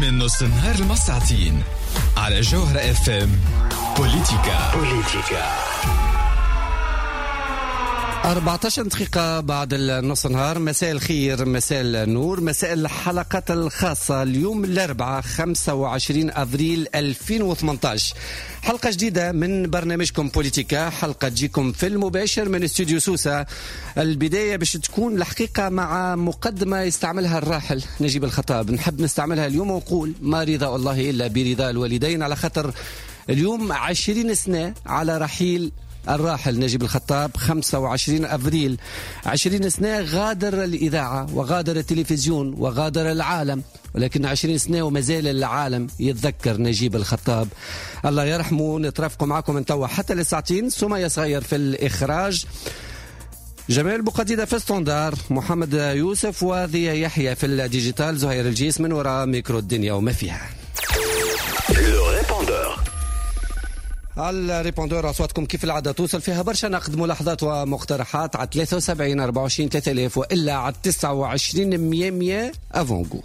من نص النهار المساعتين على جوهرة اف ام. بوليتيكا 14 دقيقة بعد النص النهار. مساء الخير، مساء النور، مساء الحلقة الخاصة اليوم الأربعاء 25 أبريل 2018. حلقة جديدة من برنامجكم بوليتيكا، حلقة تجيكم في المباشر من استوديو سوسة. البداية باش تكون الحقيقة مع مقدمة يستعملها الراحل نجيب الخطاب. نحب نستعملها اليوم ونقول ما رضا الله إلا برضا الوالدين، على خاطر اليوم 20 سنة على رحيل الراحل نجيب الخطاب. 25 أبريل 20 سنة غادر الإذاعة وغادر التلفزيون وغادر العالم، ولكن 20 سنة وما زال العالم يتذكر نجيب الخطاب. الله يرحمه. نترافقوا معكم من توا حتى لساعتين. سمية صغير في الإخراج، جمال بوقديدة في الستاندار، محمد يوسف وضياء يحيى في الديجيتال، زهير الجيس من وراء ميكرو الدنيا وما فيها. على الريبوندور أصواتكم كيف العادة توصل فيها برشا نقد، ملاحظات ومقترحات على 73 24 3000 وإلا على 29 100 أفونغو.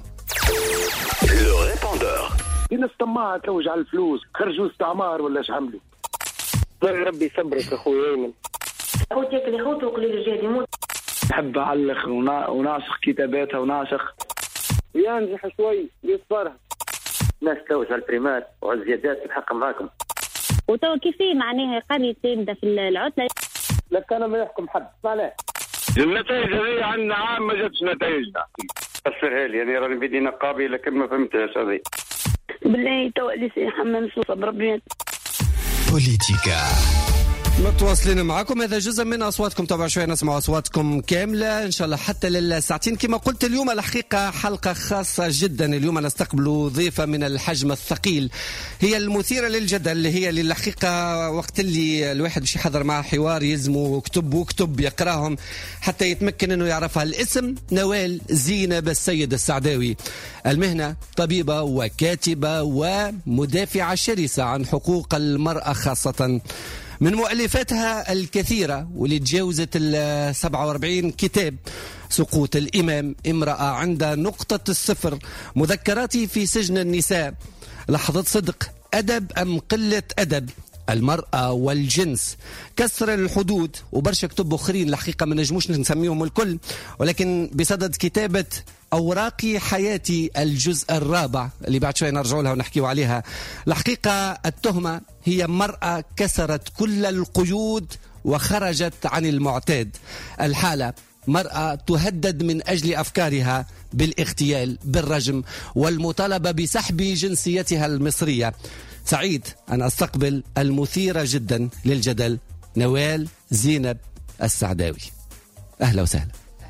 لو ريبوندور الناس طماعة توج على الفلوس، خرجوا استعمار ولا اش عملوا؟ ربي يصبرك اخويا ايمن. خوت ياكل يخوت وقليل الجهد يموت. نحب اعلق ونعشق كتاباتها ونعشق ينجح شوي يصبرها. ناس توج على البريمات وعلى الزيادات الحق معاكم. وتو كيفي معناها قرية تبدا في العطلة. لك انا ما يحكم حد معناه النتائج هذه عندنا عام ما جاتش نتائجنا. فسرها لي يعني راني بدي نقابي لكن ما فهمتهاش هذه. بالله تو لسه حمام صوصه بربي. بوليتيكا متواصلين معكم، هذا جزء من أصواتكم. طبعا شوية نسمع أصواتكم كاملة إن شاء الله حتى للساعتين. كما قلت اليوم الحقيقة حلقة خاصة جدا. اليوم نستقبل ضيفة من الحجم الثقيل، هي المثيرة للجدل، هي للحقيقة وقت اللي الواحد باش يحضر معها حوار يلزمه كتب يقراهم حتى يتمكن أنه يعرفها. الاسم نوال زينب السيد السعداوي، المهنة طبيبة وكاتبة ومدافعة شرسة عن حقوق المرأة خاصة. من مؤلفاتها الكثيرة واللي تجاوزت 47 كتاب: سقوط الإمام، امرأة عند نقطة الصفر، مذكراتي في سجن النساء، لحظة صدق، أدب أم قلة أدب، المرأة والجنس، كسر الحدود، وبرشا كتب أخرين الحقيقة ما نجموش نسميهم الكل، ولكن بصدد كتابة أوراقي حياتي الجزء الرابع اللي بعد شوي نرجع لها ونحكيو عليها. الحقيقة التهمة هي مرأة كسرت كل القيود وخرجت عن المعتاد. الحالة مرأة تهدد من أجل أفكارها بالاغتيال، بالرجم، والمطالبة بسحب جنسيتها المصرية. سعيد أن أستقبل المثيرة جدا للجدل نوال زينب السعداوي. أهلا وسهلا.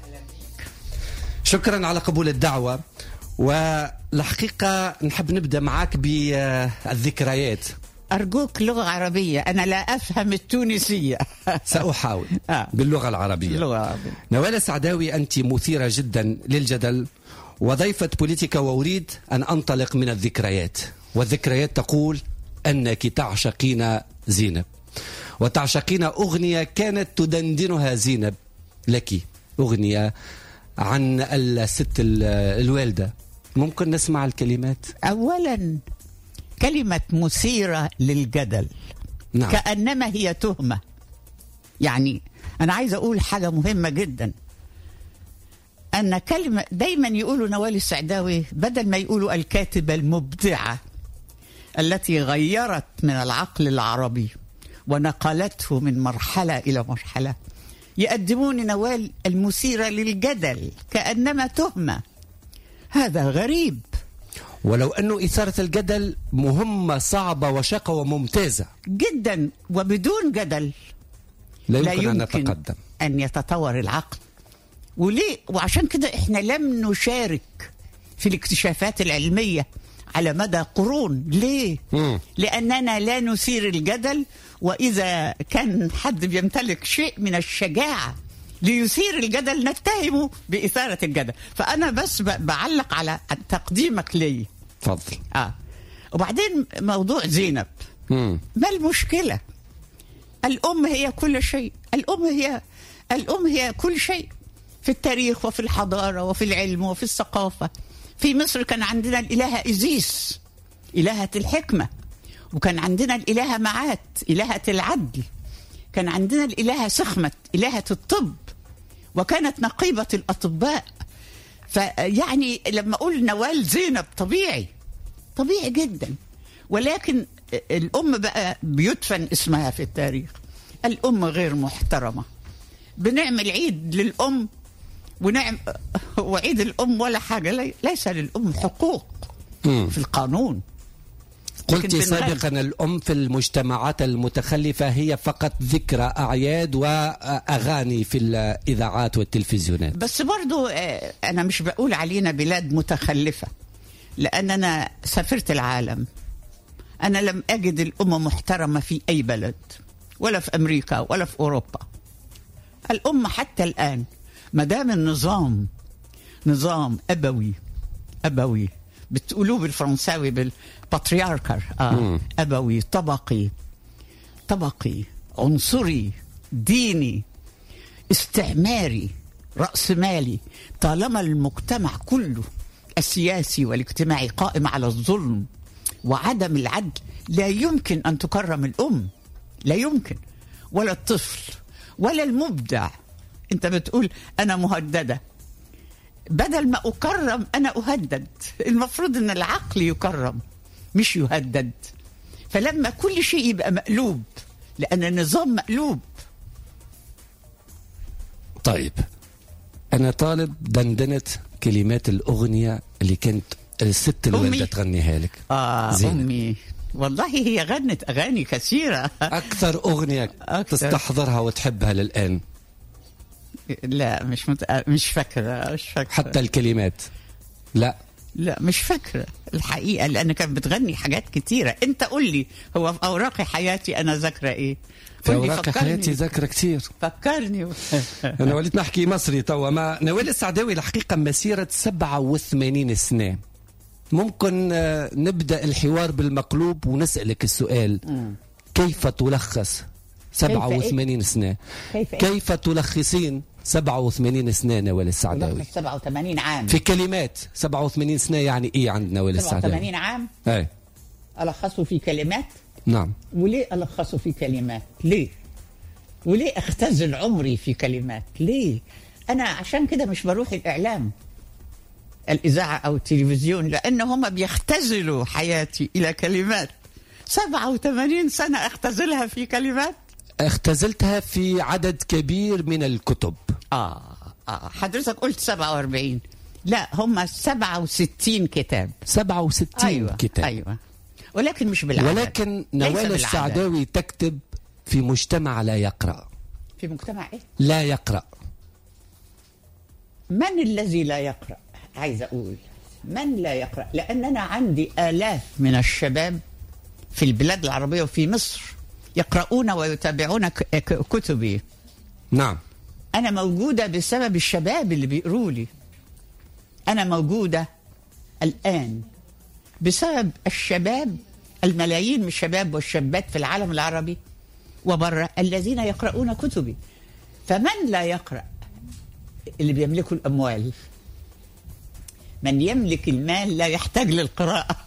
شكرا على قبول الدعوة. والحقيقة نحب نبدأ معك بالذكريات. أرجوك لغة عربية، أنا لا أفهم التونسية. سأحاول باللغة العربية. نوال السعداوي، أنت مثيرة جدا للجدل وضيفة بوليتيكا، وأريد أن أنطلق من الذكريات. والذكريات تقول أنك تعشقين زينب، وتعشقين أغنية كانت تدندنها زينب لك، أغنية عن الست الوالدة. ممكن نسمع الكلمات؟ أولا كلمة مثيرة للجدل. نعم. كأنما هي تهمة. يعني أنا عايز أقول حاجة مهمة جدا، أن كلمة دايما يقولوا نوال السعداوي بدل ما يقولوا الكاتبة المبدعة التي غيرت من العقل العربي ونقلته من مرحلة إلى مرحلة، يقدمون نوال المثيرة للجدل كأنما تهمة. هذا غريب. ولو أنه إثارة الجدل مهمة صعبة وشاقة وممتازة جدا، وبدون جدل لا يمكن أن نتقدم، أن يتطور العقل. وليه؟ وعشان كده إحنا لم نشارك في الاكتشافات العلمية على مدى قرون. ليه؟ لأننا لا نثير الجدل، وإذا كان حد بيمتلك شيء من الشجاعة ليثير الجدل نتهمه بإثارة الجدل. فأنا بس بعلق على تقديمك لي. تفضل. وبعدين موضوع زينب، ما المشكلة؟ الأم هي كل شيء. الأم هي كل شيء في التاريخ وفي الحضارة وفي العلم وفي الثقافة. في مصر كان عندنا الإلهة إيزيس إلهة الحكمة، وكان عندنا الإلهة معات إلهة العدل، كان عندنا الإلهة سخمت إلهة الطب، وكانت نقيبة الأطباء. فيعني لما أقول نوال زينب طبيعي جدا، ولكن الأم بقى بيدفن اسمها في التاريخ. الأم غير محترمة. بنعمل عيد للأم وعيد الأم ولا حاجة، ليس للأم حقوق في القانون. قلت سابقا الأم في المجتمعات المتخلفة هي فقط ذكرى أعياد وأغاني في الإذاعات والتلفزيونات. بس برضو أنا مش بقول علينا بلاد متخلفة، لأن أنا سافرت العالم. أنا لم أجد الأم محترمة في أي بلد، ولا في أمريكا ولا في أوروبا. الأم حتى الآن مدام النظام نظام أبوي بتقولوه بالفرنساوي بالباترياركر، أبوي، طبقي، عنصري، ديني، استعماري، رأسمالي، طالما المجتمع كله السياسي والاجتماعي قائم على الظلم وعدم العدل، لا يمكن أن تكرم الأم، لا يمكن، ولا الطفل ولا المبدع. أنت بتقول أنا مهددة، بدل ما أكرم أنا أهدد. المفروض أن العقل يكرم مش يهدد. فلما كل شيء يبقى مقلوب، لأن النظام مقلوب. طيب أنا طالب دندنة كلمات الأغنية اللي كانت الست الوالدة تغنيها لك. أمي والله هي غنت أغاني كثيرة. أكثر أغنية تستحضرها وتحبها للآن؟ لا مش فاكرة. حتى الكلمات؟ لا مش فاكرة الحقيقة، لأن كانت بتغني حاجات كتيرة. أنت قول لي، هو في أوراق حياتي أنا ذاكرة إيه؟ في أوراق حياتي ذاكرة كتير. فكرني. أنا وليت نحكي مصري توا. ما نوال السعداوي الحقيقة مسيرة 87 سنة. ممكن نبدأ الحوار بالمقلوب ونسألك السؤال: كيف تلخص 87 سنة؟ كيف تلخصين 87 سنة نوال السعداوي؟ 87 عام في كلمات. 87 سنة يعني إيه عند نوال السعداوي؟ 87 عام أي ألخصه في كلمات؟ نعم. وليه ألخصه في كلمات؟ ليه؟ وليه أختزل عمري في كلمات؟ ليه؟ أنا عشان كده مش بروح الإعلام، الإذاعة أو التلفزيون، لأن هم بيختزلوا حياتي إلى كلمات. 87 سنة أختزلها في كلمات؟ اختزلتها في عدد كبير من الكتب. حضرتك قلت 47. لا، هم 67 كتاب. 67 كتاب. أيوة. ولكن مش بالعدد. ولكن نوال السعداوي تكتب في مجتمع لا يقرأ. في مجتمع إيه؟ لا يقرأ. من الذي لا يقرأ؟ عايز أقول من لا يقرأ، لأن أنا عندي آلاف من الشباب في البلاد العربية وفي مصر يقرؤون ويتابعون كتبي. نعم. أنا موجودة بسبب الشباب اللي بيقروا لي. أنا موجودة الآن بسبب الشباب، الملايين من الشباب والشابات في العالم العربي وبره الذين يقرؤون كتبي. فمن لا يقرأ؟ اللي بيملكوا الأموال. من يملك المال لا يحتاج للقراءة.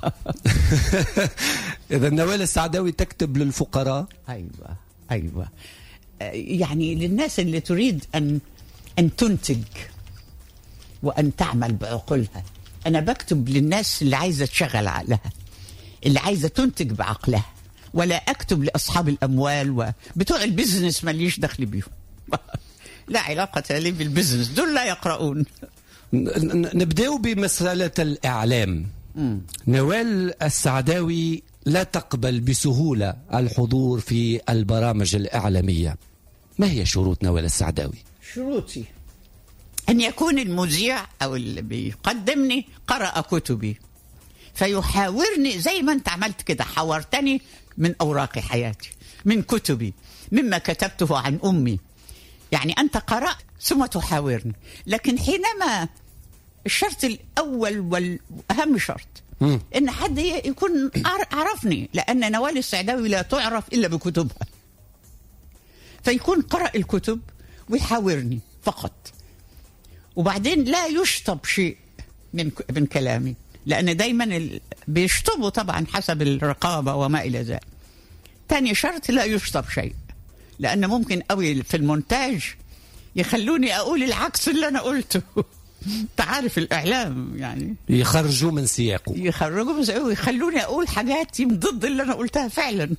إذا نوال السعداوي تكتب للفقراء. أيوة. يعني للناس اللي تريد أن تنتج وأن تعمل بعقولها. أنا بكتب للناس اللي عايزة تشغل عقلها، اللي عايزة تنتج بعقلها، ولا أكتب لأصحاب الأموال وبتوع البزنس ماليش دخل بيهم. لا علاقة لي بالبزنس، دول لا يقرؤون. نبدأ بمسألة الإعلام. نوال السعداوي لا تقبل بسهولة الحضور في البرامج الإعلامية. ما هي شروط نوال السعداوي؟ شروطي أن يكون المذيع أو اللي بيقدمني قرأ كتبي، فيحاورني زي ما أنت عملت كده، حاورتني من أوراق حياتي، من كتبي، مما كتبته عن أمي. يعني أنت قرأت ثم تحاورني. لكن حينما الشرط الأول والأهم شرط إن حد يكون عرفني، لأن نوال السعداوي لا تعرف إلا بكتبها. فيكون قرأ الكتب ويحاورني فقط، وبعدين لا يشطب شيء من كلامي، لأن دايما بيشطبوا طبعا حسب الرقابة وما إلى ذلك. تاني شرط لا يشطب شيء، لأن ممكن قوي في المونتاج يخلوني أقول العكس اللي أنا قلته. تعرف الإعلام يعني يخرجوا من سياقه، يخلوني أقول حاجات ضد اللي أنا قلتها فعلا.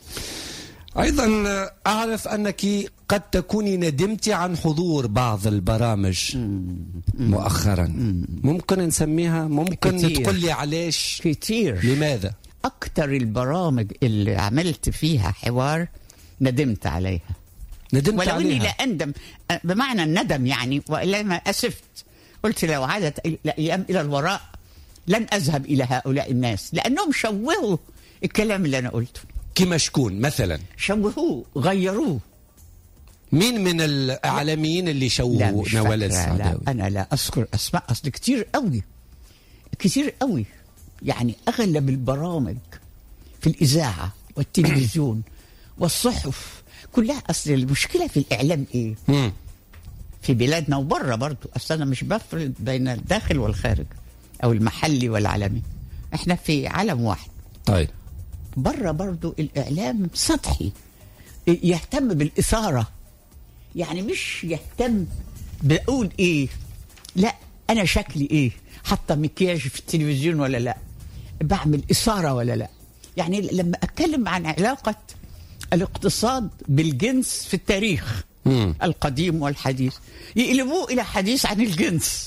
أيضا أعرف أنك قد تكوني ندمت عن حضور بعض البرامج مؤخرا. ممكن نسميها، ممكن تقول لي علاش؟ كتير. لماذا؟ أكتر البرامج اللي عملت فيها حوار ندمت عليها. ندمت عليها؟ ولو إني لا أندم بمعنى الندم يعني، وإلا ما أسفت. قلت لو عادت الأيام إلى الوراء لن أذهب إلى هؤلاء الناس، لأنهم شوهوا الكلام اللي أنا قلته. كما شكون مثلا؟ شوهوه، غيروه. مين من الإعلاميين اللي شوهوا نوال السعداوي؟ لا، أنا لا أذكر أسماء، أصل كتير قوي كتير قوي. يعني أغلب البرامج في الإذاعة والتلفزيون والصحف كلها، أصل المشكلة في الإعلام إيه؟ في بلادنا وبره برضو، أصل أنا مش بفرق بين الداخل والخارج أو المحلي والعالمي، إحنا في عالم واحد. طيب بره برضو الإعلام سطحي، يهتم بالإثارة، يعني مش يهتم بقول إيه، لا أنا شكلي إيه، حتى مكياج في التلفزيون ولا لا، بعمل إثارة ولا لا. يعني لما أتكلم عن علاقة الاقتصاد بالجنس في التاريخ القديم والحديث، يقلبوه إلى حديث عن الجنس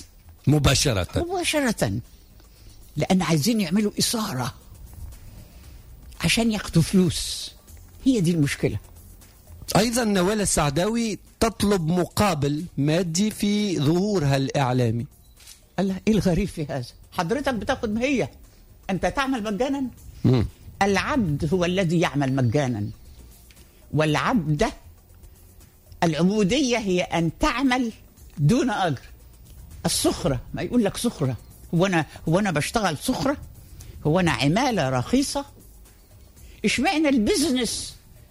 مباشرة، لأن عايزين يعملوا إثارة عشان ياخدوا فلوس. هي دي المشكلة. أيضا نوال السعداوي تطلب مقابل مادي في ظهورها الإعلامي. الله، إيه الغريب في هذا؟ حضرتك بتاخد مهية، أنت تعمل مجانا. العبد هو الذي يعمل مجانا، والعبد ده العبودية هي أن تعمل دون أجر. السخرة، ما يقول لك سخرة، هو أنا بشتغل سخرة؟ هو أنا عمالة رخيصة؟ إشمعنى البزنس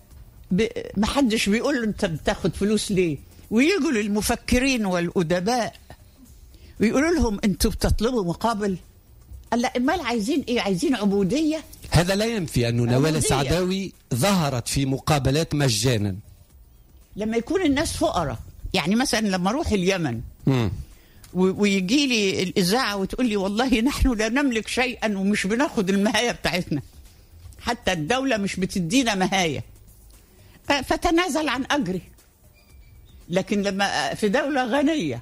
محدش بيقول له أنت بتاخد فلوس ليه؟ ويجوا للمفكرين والأدباء ويقولوا لهم أنتوا بتطلبوا مقابل؟ قال لا، امال عايزين ايه؟ عايزين عبوديه. هذا لا ينفي انه نوال السعداوي ظهرت في مقابلات مجانا لما يكون الناس فقراء. يعني مثلا لما اروح اليمن ويجي لي الاذاعه وتقول لي والله نحن لا نملك شيئا ومش بناخد المهايه بتاعتنا، حتى الدوله مش بتدينا مهايه، فتنازل عن اجري. لكن لما في دوله غنيه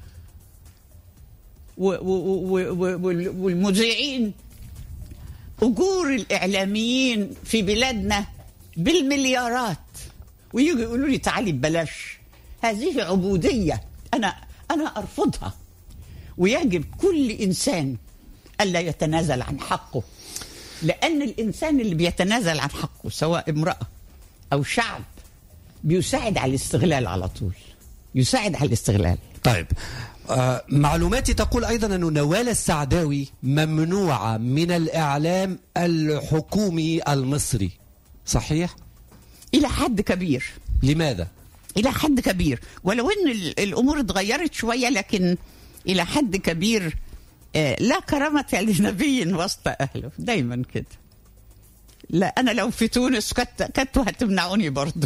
والمذيعين، أجور الإعلاميين في بلادنا بالمليارات، ويجوا يقولوا لي تعالي ببلاش، هذه عبودية أنا أرفضها. ويجب كل إنسان ألا يتنازل عن حقه، لأن الإنسان اللي بيتنازل عن حقه سواء امرأة أو شعب بيساعد على الاستغلال على طول، يساعد على الاستغلال. طيب، معلوماتي تقول أيضا أن نوال السعداوي ممنوعة من الإعلام الحكومي المصري، صحيح؟ إلى حد كبير. لماذا؟ إلى حد كبير، ولو أن الأمور اتغيرت شوية، لكن إلى حد كبير. لا كرامة لنبي وسط أهله، دايما كده. لا، أنا لو في تونس كنتوا هتمنعوني برضو.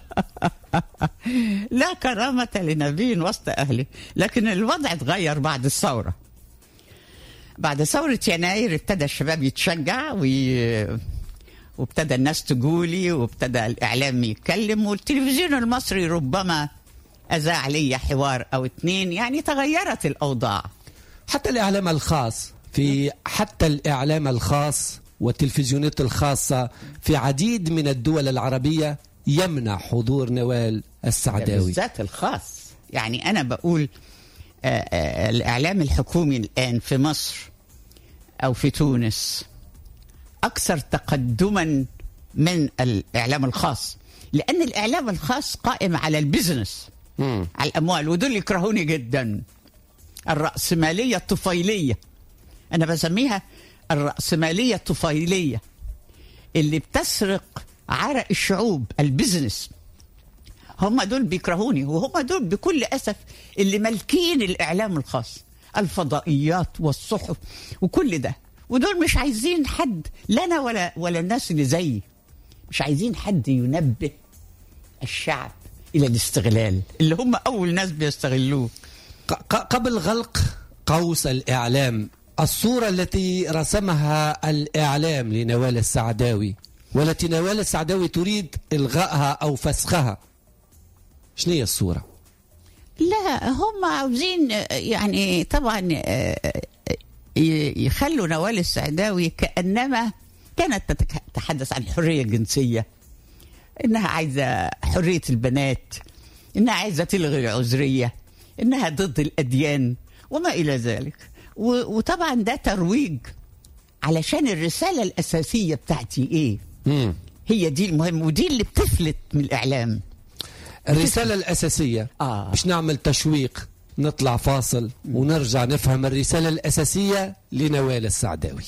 لا كرامة لنبي وسط أهله. لكن الوضع اتغير بعد الثورة. بعد ثورة يناير ابتدى الشباب يتشجع وابتدى الناس تقولي، وابتدى الإعلام يتكلم، والتلفزيون المصري ربما أذاع لي حوار أو اتنين. يعني تغيرت الأوضاع. حتى الإعلام الخاص والتلفزيونات الخاصة في عديد من الدول العربية يمنع حضور نوال السعداوي، بالذات الخاص. يعني أنا بقول الإعلام الحكومي الآن في مصر أو في تونس أكثر تقدما من الإعلام الخاص، لأن الإعلام الخاص قائم على البزنس، على الأموال، ودول يكرهوني جدا. الرأسمالية الطفيلية، أنا بسميها الرأسمالية الطفيلية، اللي بتسرق عرق الشعوب، البزنس. هم دول بيكرهوني، وهم دول بكل أسف اللي مالكين الإعلام الخاص. الفضائيات والصحف وكل ده، ودول مش عايزين حد، لنا ولا الناس اللي زيي، مش عايزين حد ينبه الشعب إلى الاستغلال اللي هم أول ناس بيستغلوه. قبل غلق قوس الإعلام، الصورة التي رسمها الإعلام لنوال السعداوي والتي نوال السعداوي تريد إلغائها أو فسخها، شنو هي الصورة؟ لا، هم عاوزين يعني طبعا يخلوا نوال السعداوي كأنما كانت تتحدث عن الحرية الجنسية، إنها عايزة حرية البنات، إنها عايزة تلغي العذرية، إنها ضد الأديان وما إلى ذلك. وطبعا ده ترويج علشان الرسالة الأساسية بتاعتي إيه؟ هي دي المهم، ودي اللي بتفلت من الإعلام. الرسالة الأساسية مش نعمل تشويق، نطلع فاصل ونرجع نفهم الرسالة الأساسية لنوال السعداوي.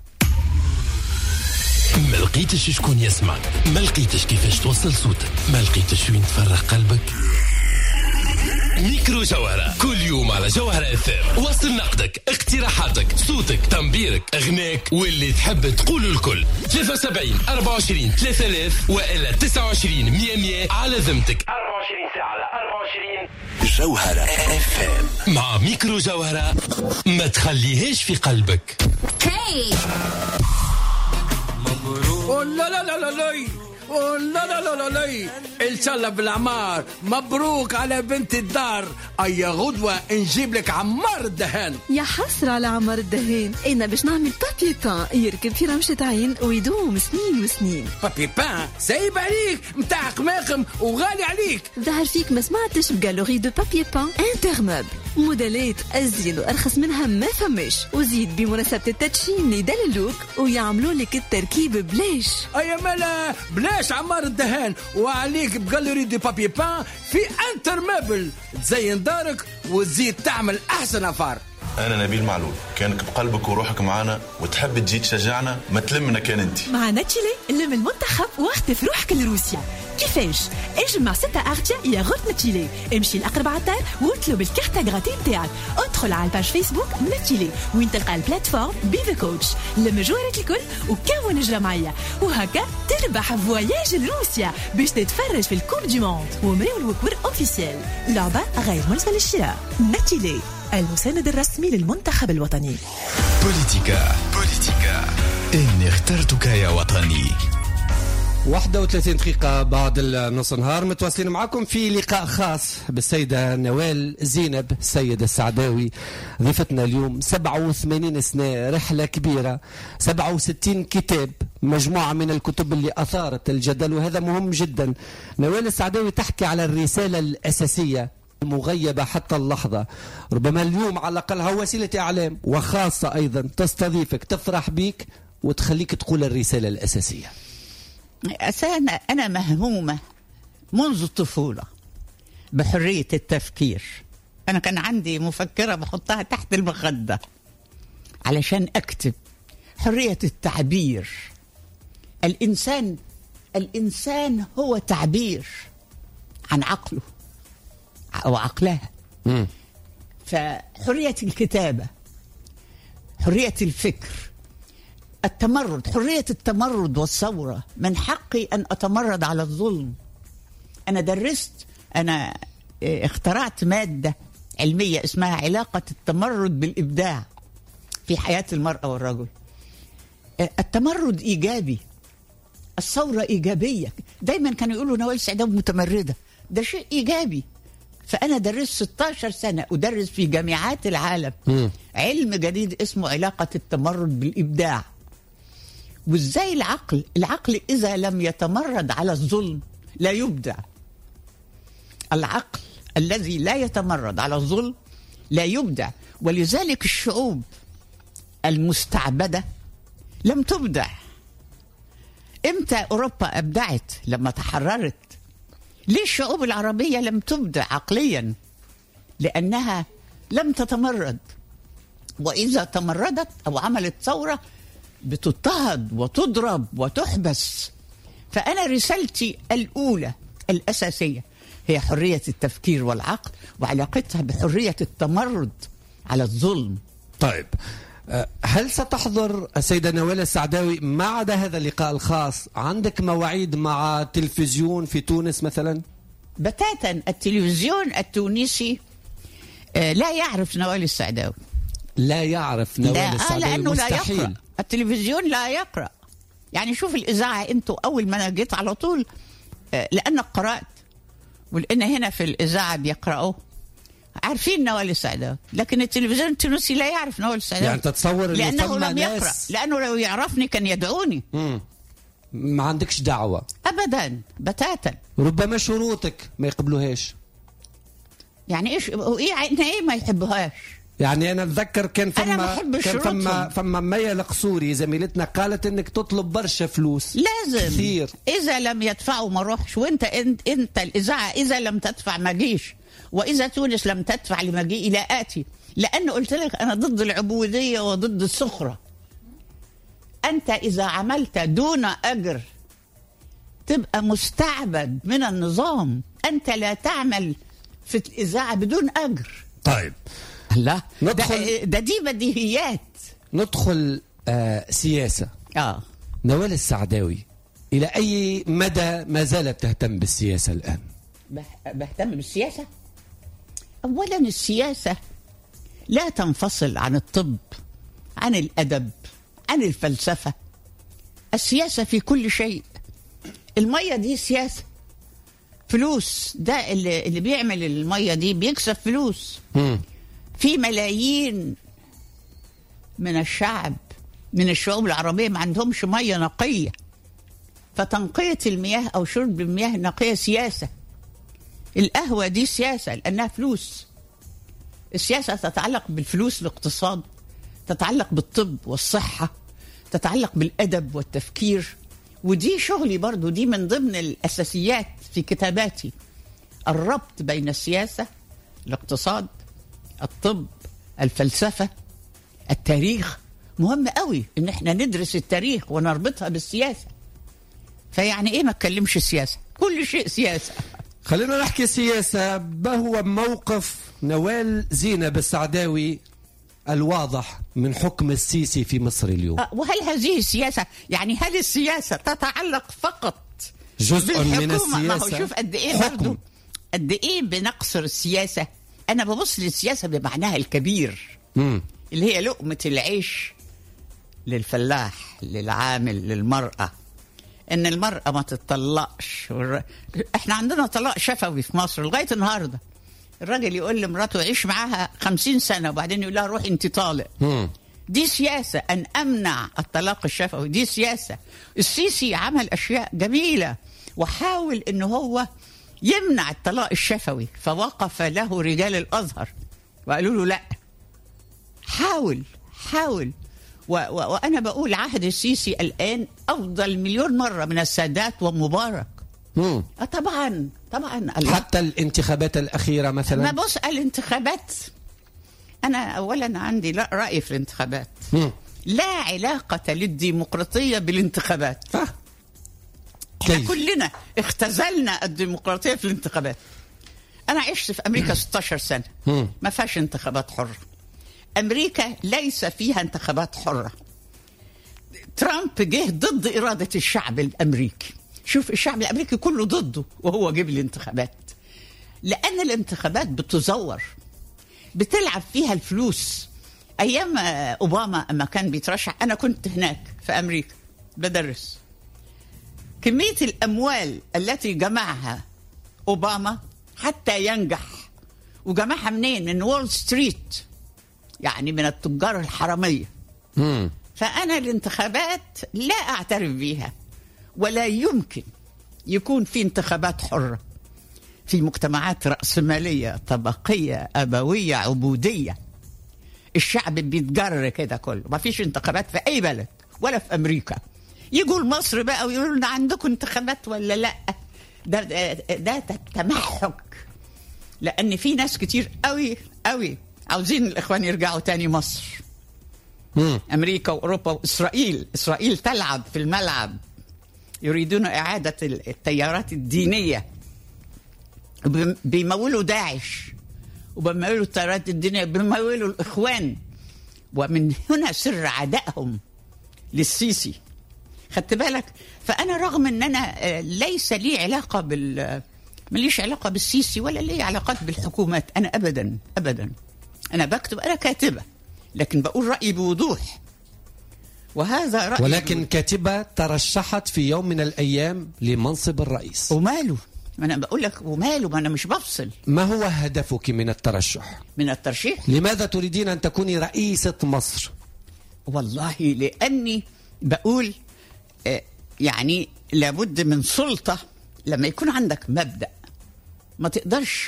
ما لقيتش شكون يسمعك، ما لقيتش كيفاش توصل صوتك، ما لقيتش وين تفرغ قلبك. ميكرو جوهرة كل يوم على جوهرة FM. وصل نقدك، اقتراحاتك، صوتك، تنبيرك، اغناك واللي تحب تقول الكل. 73 24 3000 وإلا 29 100 على ذمتك. 24 ساعة على 24 جوهرة FM. مع ميكرو جوهرة ما تخليهاش في قلبك. هاي لا لا لا لا لا لا لا لا لا إن شاء الله بالعمار. مبروك على بنت الدار. أي غدوة نجيب لك عمار الدهان. يا حسرة على عمار الدهان، إنا باش نعمل بابي بان يركب في رمشة عين ويدوم سنين وسنين. بابي بان سايب عليك متاع قماقم وغالي عليك. ظهر فيك ما سمعتش بجالوري دو بابي بان انترموبل، موديلات أزين وأرخص منها ما فماش، وزيد بمناسبة التدشين اللي يدللوك ويعملوا لك التركيب بلاش. أي مالا بلاش عمار الدهان، وعليك بجالوري دو بابي بان في انترموبل، تزين دارك وتزيد تعمل أحسن أفار. أنا نبيل معلول، كانك بقلبك وروحك معنا وتحب تجي تشجعنا ما تلمنا كان انت. مع ناتشيلي لم المنتخب واختف روحك لروسيا. كيفاش؟ اجمع 6 أغتية يا غوت ناتشيلي، امشي لأقرب عطار واطلب الكارتة غراتي نتاعك. ادخل على الباج فيسبوك ناتشيلي وين تلقى البلاتفورم بي ذا كوتش لمجوهرة الكل وكون جمعية، وهكا تربح فواياج لروسيا باش تتفرج في الكوب دي موند ومريو الوكور اوفيسيال. لعبة غير ملزمة للشراء. ناتشيلي المساند الرسمي للمنتخب الوطني. بوليتيكا إني اخترتك يا وطني. 31 دقيقة بعد النص نهار، متواصلين معكم في لقاء خاص بالسيدة نوال زينب السيد السعداوي ضيفتنا اليوم. 87 سنة، رحلة كبيرة، 67 كتاب، مجموعة من الكتب اللي أثارت الجدل، وهذا مهم جدا. نوال السعداوي تحكي على الرسالة الأساسية مغيبة حتى اللحظة، ربما اليوم على الأقلها وسيلة إعلام وخاصة أيضا تستضيفك، تفرح بيك وتخليك تقول الرسالة الأساسية. أنا مهمومة منذ الطفولة بحرية التفكير. أنا كان عندي مفكرة بحطها تحت المخدة علشان أكتب. حرية التعبير، الإنسان هو تعبير عن عقله أو عقلها. فحرية الكتابة، حرية الفكر، التمرد، حرية التمرد والثورة. من حقي أن أتمرد على الظلم. أنا اخترعت مادة علمية اسمها علاقة التمرد بالإبداع في حياة المرأة والرجل. التمرد إيجابي، الثورة إيجابية. دايما كانوا يقولوا نوال السعداوي متمردة، ده شيء إيجابي. فأنا درست 16 سنة أدرس في جامعات العالم علم جديد اسمه علاقة التمرد بالإبداع. وإزاي العقل إذا لم يتمرد على الظلم لا يبدع. العقل الذي لا يتمرد على الظلم لا يبدع. ولذلك الشعوب المستعبدة لم تبدع. إمتى أوروبا أبدعت؟ لما تحررت. ليه الشعوب العربية لم تبدع عقليا؟ لأنها لم تتمرد. وإذا تمردت أو عملت ثورة بتضطهد وتضرب وتحبس. فأنا رسالتي الأولى الأساسية هي حرية التفكير والعقل وعلاقتها بحرية التمرد على الظلم. طيب هل ستحضر السيدة نوال السعداوي ما عدا هذا اللقاء الخاص عندك مواعيد مع التلفزيون في تونس مثلا؟ بتاتا التلفزيون التونسي لا يعرف نوال السعداوي. لا يعرف نوال السعداوي لأنه مستحيل. لا يقرأ. التلفزيون لا يقرأ. يعني شوف الإذاعة أنتوا أول ما أنا جيت على طول لأنك قرأت ولأن هنا في الإذاعة بيقرأوا عارفين نوال السعداوي، لكن التلفزيون التونسي لا يعرف نوال السعداوي. يعني تتصور لأنه لم يقرأ، لأنه لو يعرفني كان يدعوني. ما عندكش دعوة أبدا بتاتا. ربما شروطك ما يقبلوهاش. يعني إيه ما يحبوهاش؟ يعني أنا أتذكر كان فما ميا القصوري زميلتنا قالت إنك تطلب برشا فلوس لازم كثير. إذا لم يدفعوا ما روحش، وأنت أنت الإذاعة إذا لم تدفع ما جيش، وإذا تونس لم تدفع لمجيئي لا آتي، لأنه قلت لك أنا ضد العبودية وضد السخرة. أنت إذا عملت دون أجر تبقى مستعبد من النظام. أنت لا تعمل في الإذاعة بدون أجر. طيب لا دي بديهيات. ندخل سياسة. نوال السعداوي إلى أي مدى ما زالت تهتم بالسياسة الآن؟ بهتم بالسياسة. أولا السياسة لا تنفصل عن الطب، عن الأدب، عن الفلسفة. السياسة في كل شيء. المية دي سياسة، فلوس. ده اللي بيعمل المية دي بيكسب فلوس. في ملايين من الشعب من الشعوب العربية ما عندهمش مية نقية، فتنقية المياه أو شرب المياه النقية سياسة. القهوة دي سياسة لأنها فلوس. السياسة تتعلق بالفلوس، الاقتصاد، تتعلق بالطب والصحة، تتعلق بالأدب والتفكير. ودي شغلي برضو، دي من ضمن الأساسيات في كتاباتي، الربط بين السياسة، الاقتصاد، الطب، الفلسفة، التاريخ. مهم قوي ان احنا ندرس التاريخ ونربطها بالسياسة. فيعني ايه ما اتكلمش السياسة؟ كل شيء سياسة. خلينا نحكي سياسة. ما هو موقف نوال زينب السعداوي الواضح من حكم السيسي في مصر اليوم؟ وهل هذه السياسة، يعني هل السياسة تتعلق فقط جزء من السياسة؟ ما هو شوف قد ايه برضو، قد ايه بنقصر السياسة. انا ببص للسياسة بمعناها الكبير، اللي هي لقمة العيش للفلاح، للعامل، للمرأة. ان المرأة ما تتطلقش. احنا عندنا طلاق شفوي في مصر لغاية النهاردة. الراجل يقول لمراته عيش معاها 50 سنة وبعدين يقول لها روحي انت طالق. دي سياسة، ان امنع الطلاق الشفوي. دي سياسة. السيسي عمل اشياء جميلة وحاول ان هو يمنع الطلاق الشفوي، فوقف له رجال الازهر وقالوا له لا، حاول. وأنا بقول عهد السيسي الآن أفضل مليون مرة من السادات ومبارك. طبعا حتى الانتخابات الأخيرة مثلا. ما بص الانتخابات، أنا أولا عندي لا رأي في الانتخابات. لا علاقة للديمقراطية بالانتخابات. كلنا اختزلنا الديمقراطية في الانتخابات. أنا عشت في أمريكا 16 سنة، ما فيهاش انتخابات حرة. أمريكا ليس فيها انتخابات حرة. ترامب جه ضد إرادة الشعب الأمريكي. شوف الشعب الأمريكي كله ضده وهو جيب الانتخابات، لأن الانتخابات بتزور، بتلعب فيها الفلوس. أيام أوباما أما كان بيترشح، أنا كنت هناك في أمريكا بدرس. كمية الأموال التي جمعها أوباما حتى ينجح، وجمعها منين؟ من وول ستريت، يعني من التجار الحرامية. فأنا الانتخابات لا أعترف بها، ولا يمكن يكون في انتخابات حرة في مجتمعات رأسمالية طبقية أبوية عبودية. الشعب بيتجر كده كله. ما فيش انتخابات في أي بلد ولا في أمريكا. يجوا لمصر بقى ويقولوا لنا عندكم انتخابات ولا لا؟ ده تمحك، لأن في ناس كتير قوي قوي عاوزين الإخوان يرجعوا تاني مصر. أمريكا وأوروبا وإسرائيل. إسرائيل تلعب في الملعب، يريدون إعادة التيارات الدينية، بيمولوا داعش وبيمولوا التيارات الدينية، بيمولوا الإخوان. ومن هنا سر عدائهم للسيسي. خدت بالك؟ فأنا رغم أن أنا ليس لي علاقة مليش علاقة بالسيسي ولا لي علاقات بالحكومات، أنا أبدا أبدا. أنا بكتب، أنا كاتبة، لكن بقول رأيي بوضوح، وهذا رأيي. ولكن كاتبة ترشحت في يوم من الأيام لمنصب الرئيس. وماله؟ ما أنا بقول لك وماله، ما أنا مش بفصل. ما هو هدفك من الترشح؟ من الترشيح؟ لماذا تريدين أن تكوني رئيسة مصر؟ والله لأني بقول يعني لابد من سلطة. لما يكون عندك مبدأ ما تقدرش،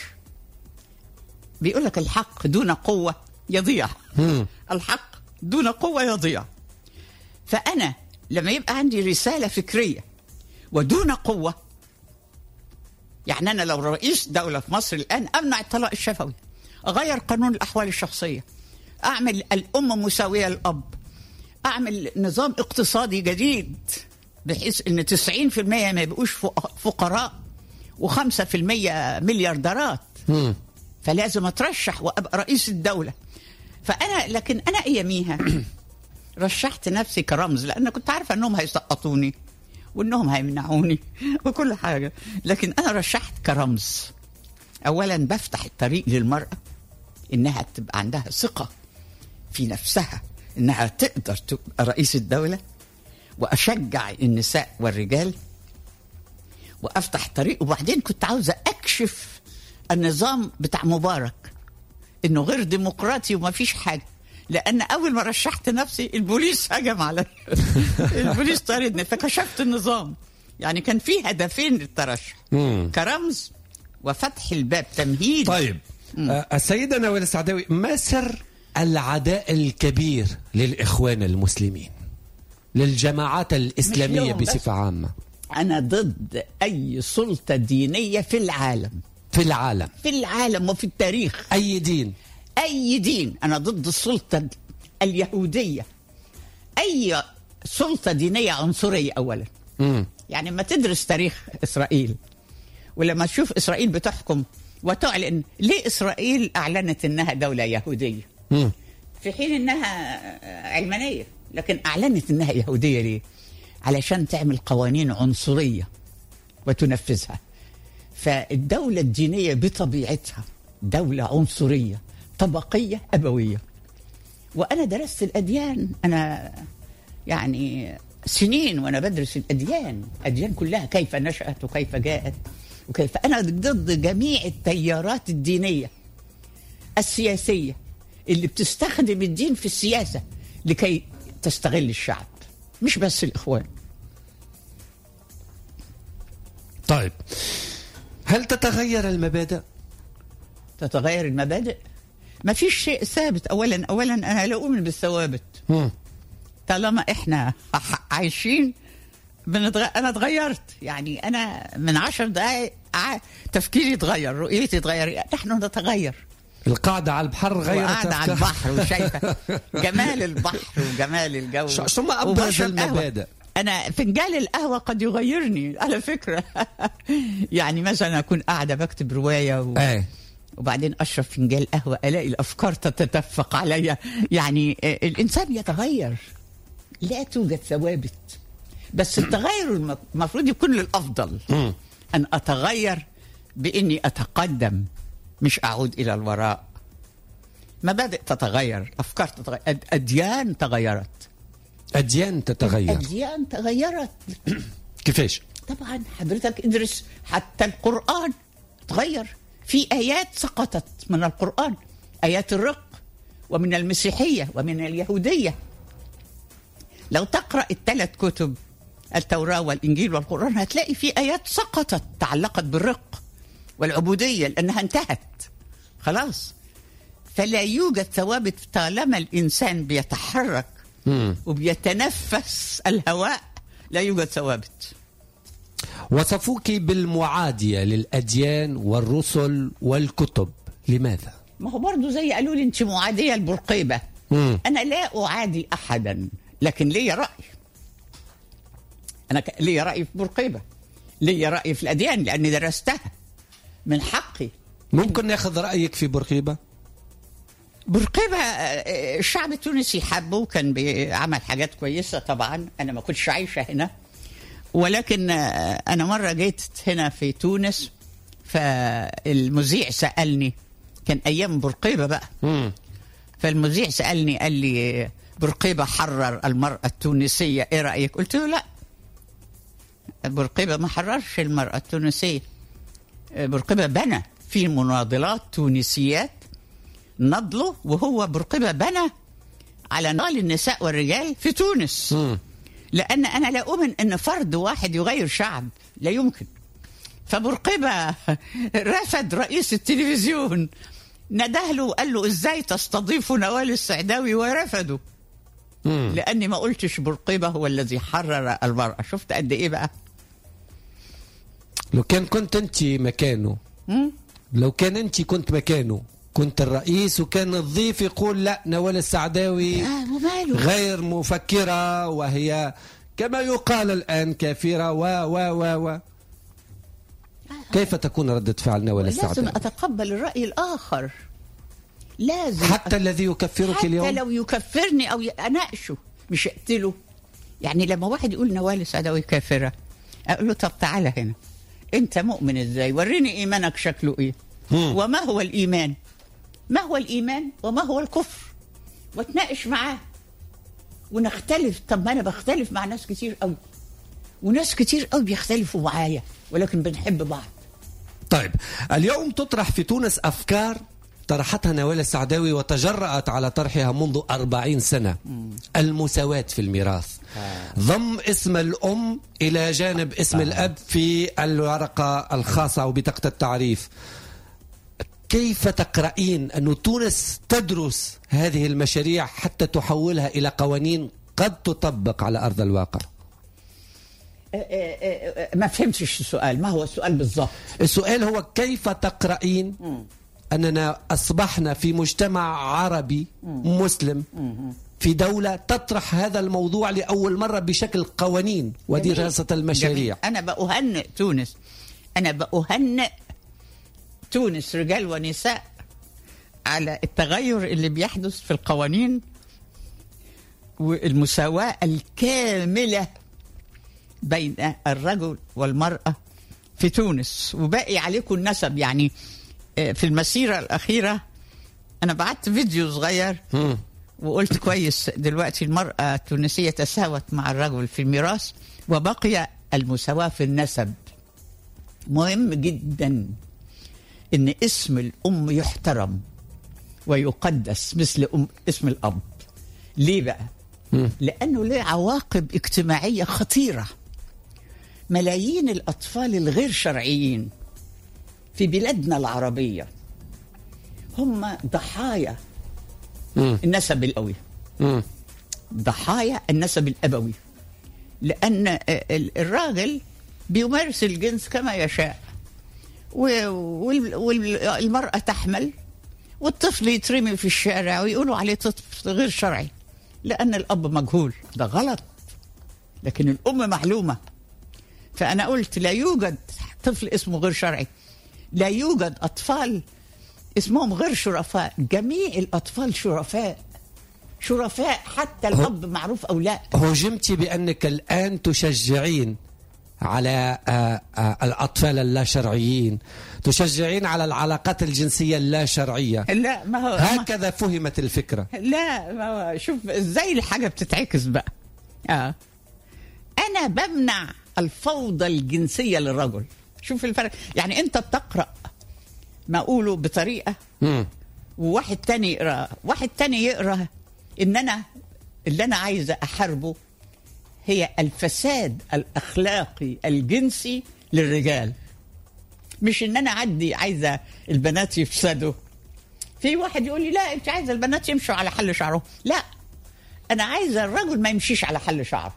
بيقول لك الحق دون قوة يضيع. الحق دون قوة يضيع. فأنا لما يبقى عندي رسالة فكرية ودون قوة، يعني أنا لو رئيس دولة في مصر الآن أمنع الطلاق الشفوي، أغير قانون الأحوال الشخصية، أعمل الأم مساوية للأب، أعمل نظام اقتصادي جديد بحيث أن 90% ما يبقوش فقراء و5% مليارديرات. فلازم أترشح وأبقى رئيس الدولة. لكن أنا أياميها رشحت نفسي كرمز، لأن كنت عارفة أنهم هيسقطوني وأنهم هيمنعوني وكل حاجة، لكن أنا رشحت كرمز. أولا بفتح الطريق للمرأة إنها تبقى عندها ثقة في نفسها إنها تقدر تبقى رئيس الدولة، وأشجع النساء والرجال وأفتح طريق. وبعدين كنت عاوزة أكشف النظام بتاع مبارك إنه غير ديمقراطي وما فيش حاجة، لأن أول ما رشحت نفسي البوليس هجم علي. البوليس طاردني، فكشفت النظام. يعني كان في هدفين للترشح، كرمز وفتح الباب تمهيد. طيب السيدة نوال السعداوي، ما سر العداء الكبير للإخوان المسلمين، للجماعات الإسلامية بصفة عامة؟ أنا ضد أي سلطة دينية في العالم. في العالم وفي التاريخ. أي دين. أنا ضد السلطة اليهودية. أي سلطة دينية عنصرية أولا. يعني ما تدرس تاريخ إسرائيل ولما تشوف إسرائيل بتحكم وتعلن، ليه إسرائيل أعلنت أنها دولة يهودية في حين أنها علمانية، لكن أعلنت أنها يهودية ليه؟ علشان تعمل قوانين عنصرية وتنفذها. فالدولة الدينية بطبيعتها دولة عنصرية طبقية أبوية. وأنا درست الأديان، أنا يعني سنين وأنا بدرس الأديان كلها، كيف نشأت وكيف جاءت وكيف. أنا ضد جميع التيارات الدينية السياسية اللي بتستخدم الدين في السياسة لكي تستغل الشعب، مش بس الإخوان. طيب هل تتغير المبادئ؟ تتغير المبادئ؟ ما فيش شيء ثابت. أولا أنا لا أؤمن بالثوابت. طالما إحنا عايشين أنا اتغيرت. يعني أنا من 10 دقائق تفكيري اتغير، رؤيتي اتغير، نحن نتغير. القاعدة على البحر غيرت، قاعدة على البحر وشايفة جمال البحر وجمال الجو. شو ما أبرز المبادئ؟ أنا فنجان القهوة قد يغيرني على فكرة. يعني مثلا أكون قاعدة بكتب رواية وبعدين أشرب فنجان قهوة ألاقي الأفكار تتدفق عليا. يعني الإنسان يتغير، لا توجد ثوابت، بس التغير المفروض يكون للأفضل. أن أتغير بإني أتقدم مش أعود إلى الوراء. مبادئ تتغير، أفكار تتغير، أديان تغيرت. أديان تغيرت. كيفاش؟ طبعا حضرتك ادرس حتى القرآن تغير. في آيات سقطت من القرآن، آيات الرق ومن المسيحية ومن اليهودية. لو تقرأ ال3 كتب، التوراة والإنجيل والقرآن، هتلاقي في آيات سقطت تعلقت بالرق والعبودية لأنها انتهت خلاص. فلا يوجد ثوابت طالما الإنسان بيتحرك وبيتنفس الهواء، لا يوجد ثوابت. وصفوك بالمعادية للأديان والرسل والكتب، لماذا؟ ما هو برضو زي قالوا لي أنت معادية البرقيبة. أنا لا أعادي أحدا، لكن لي رأي. أنا لي رأي في برقيبة، لي رأي في الأديان لأني درستها، من حقي ممكن ناخذ رأيك في بورقيبة؟ بورقيبة الشعب التونسي حبه وكان بيعمل حاجات كويسة. طبعا أنا ما كنتش عايشة هنا، ولكن أنا مرة جيت هنا في تونس، فالمذيع سألني، كان أيام بورقيبة بقى. فالمذيع سألني قال لي بورقيبة حرر المرأة التونسية، إيه رأيك؟ قلت له لا، بورقيبة ما حررش المرأة التونسية. بورقيبة بنى في مناضلات تونسيات نضلوا، وهو بورقيبة بنى على نضال النساء والرجال في تونس. لأن أنا لا أؤمن أن فرد واحد يغير شعب، لا يمكن. فبورقيبة رفض رئيس التلفزيون، نده له وقال له إزاي تستضيف نوال السعداوي، ورفضوا. لأني ما قلتش بورقيبة هو الذي حرر المرأة. شفت قد إيه بقى؟ لو كنت أنت مكانه، لو كان أنت كنت مكانه، كنت الرئيس وكان الضيف يقول لا نوال السعداوي غير مفكرة وهي كما يقال الآن كافرة و كيف تكون ردة فعل نوال السعداوي؟ لازم أتقبل الرأي الآخر، لازم. حتى الذي يكفرك اليوم، حتى لو يكفرني أو أناقشه مش أقتله. يعني لما واحد يقول نوال السعداوي كافرة، أقول له طب تعالى هنا، أنت مؤمن إزاي؟ وريني إيمانك شكله إيه، وما هو الإيمان، ما هو الإيمان وما هو الكفر، واتناقش معاه ونختلف. طب ما أنا بختلف مع ناس كتير قوي، وناس كتير قوي بيختلفوا معايا، ولكن بنحب بعض. طيب اليوم تطرح في تونس أفكار طرحتها نوال السعداوي وتجرأت على طرحها منذ 40 سنة. المساواة في الميراث، ضم اسم الأم إلى جانب اسم الأب في الورقة الخاصة أو بطاقة التعريف. كيف تقرأين أن تونس تدرس هذه المشاريع حتى تحولها إلى قوانين قد تطبق على أرض الواقع؟ ما فهمتش السؤال، ما هو السؤال بالضبط؟ السؤال هو كيف تقرأين أننا أصبحنا في مجتمع عربي مسلم في دولة تطرح هذا الموضوع لأول مرة بشكل قوانين ودراسة المشاريع. جميل. أنا بأهنئ تونس، أنا بأهنئ تونس رجال ونساء على التغير اللي بيحدث في القوانين والمساواة الكاملة بين الرجل والمرأة في تونس. وباقي عليكم النسب. يعني في المسيرة الأخيرة أنا بعت فيديو صغير وقلت كويس دلوقتي المرأة التونسية تساوت مع الرجل في الميراث، وبقي المساواة في النسب. مهم جدا إن اسم الأم يحترم ويقدس مثل اسم الأب. ليه بقى؟ لأنه له عواقب اجتماعية خطيرة. ملايين الأطفال الغير شرعيين في بلادنا العربية هم ضحايا النسب الأبوي، ضحايا النسب الأبوي، لأن الراجل بيمارس الجنس كما يشاء، والمرأة تحمل، والطفل يترمي في الشارع ويقولوا عليه طفل غير شرعي لأن الأب مجهول. ده غلط، لكن الأم معلومة. فأنا قلت لا يوجد طفل اسمه غير شرعي، لا يوجد أطفال اسمهم غير شرفاء. جميع الأطفال شرفاء، شرفاء حتى الأب معروف أو لا. هجمتي بأنك الآن تشجعين على الأطفال اللا شرعيين، تشجعين على العلاقات الجنسية اللا شرعية. لا، ما هو هكذا فهمت الفكرة. لا، ما هو شوف ازاي الحاجة بتتعكس بقى. أنا بمنع الفوضى الجنسية للرجل. شوف الفرق. يعني أنت بتقرأ ما أقوله بطريقة وواحد تاني يقرأ، واحد تاني يقرأ إن أنا اللي أنا عايزة أحاربه هي الفساد الأخلاقي الجنسي للرجال، مش إن أنا عايزة البنات يفسدوا. في واحد يقول لي لا أنت عايزة البنات يمشوا على حل شعره. لا، أنا عايزة الرجل ما يمشيش على حل شعره،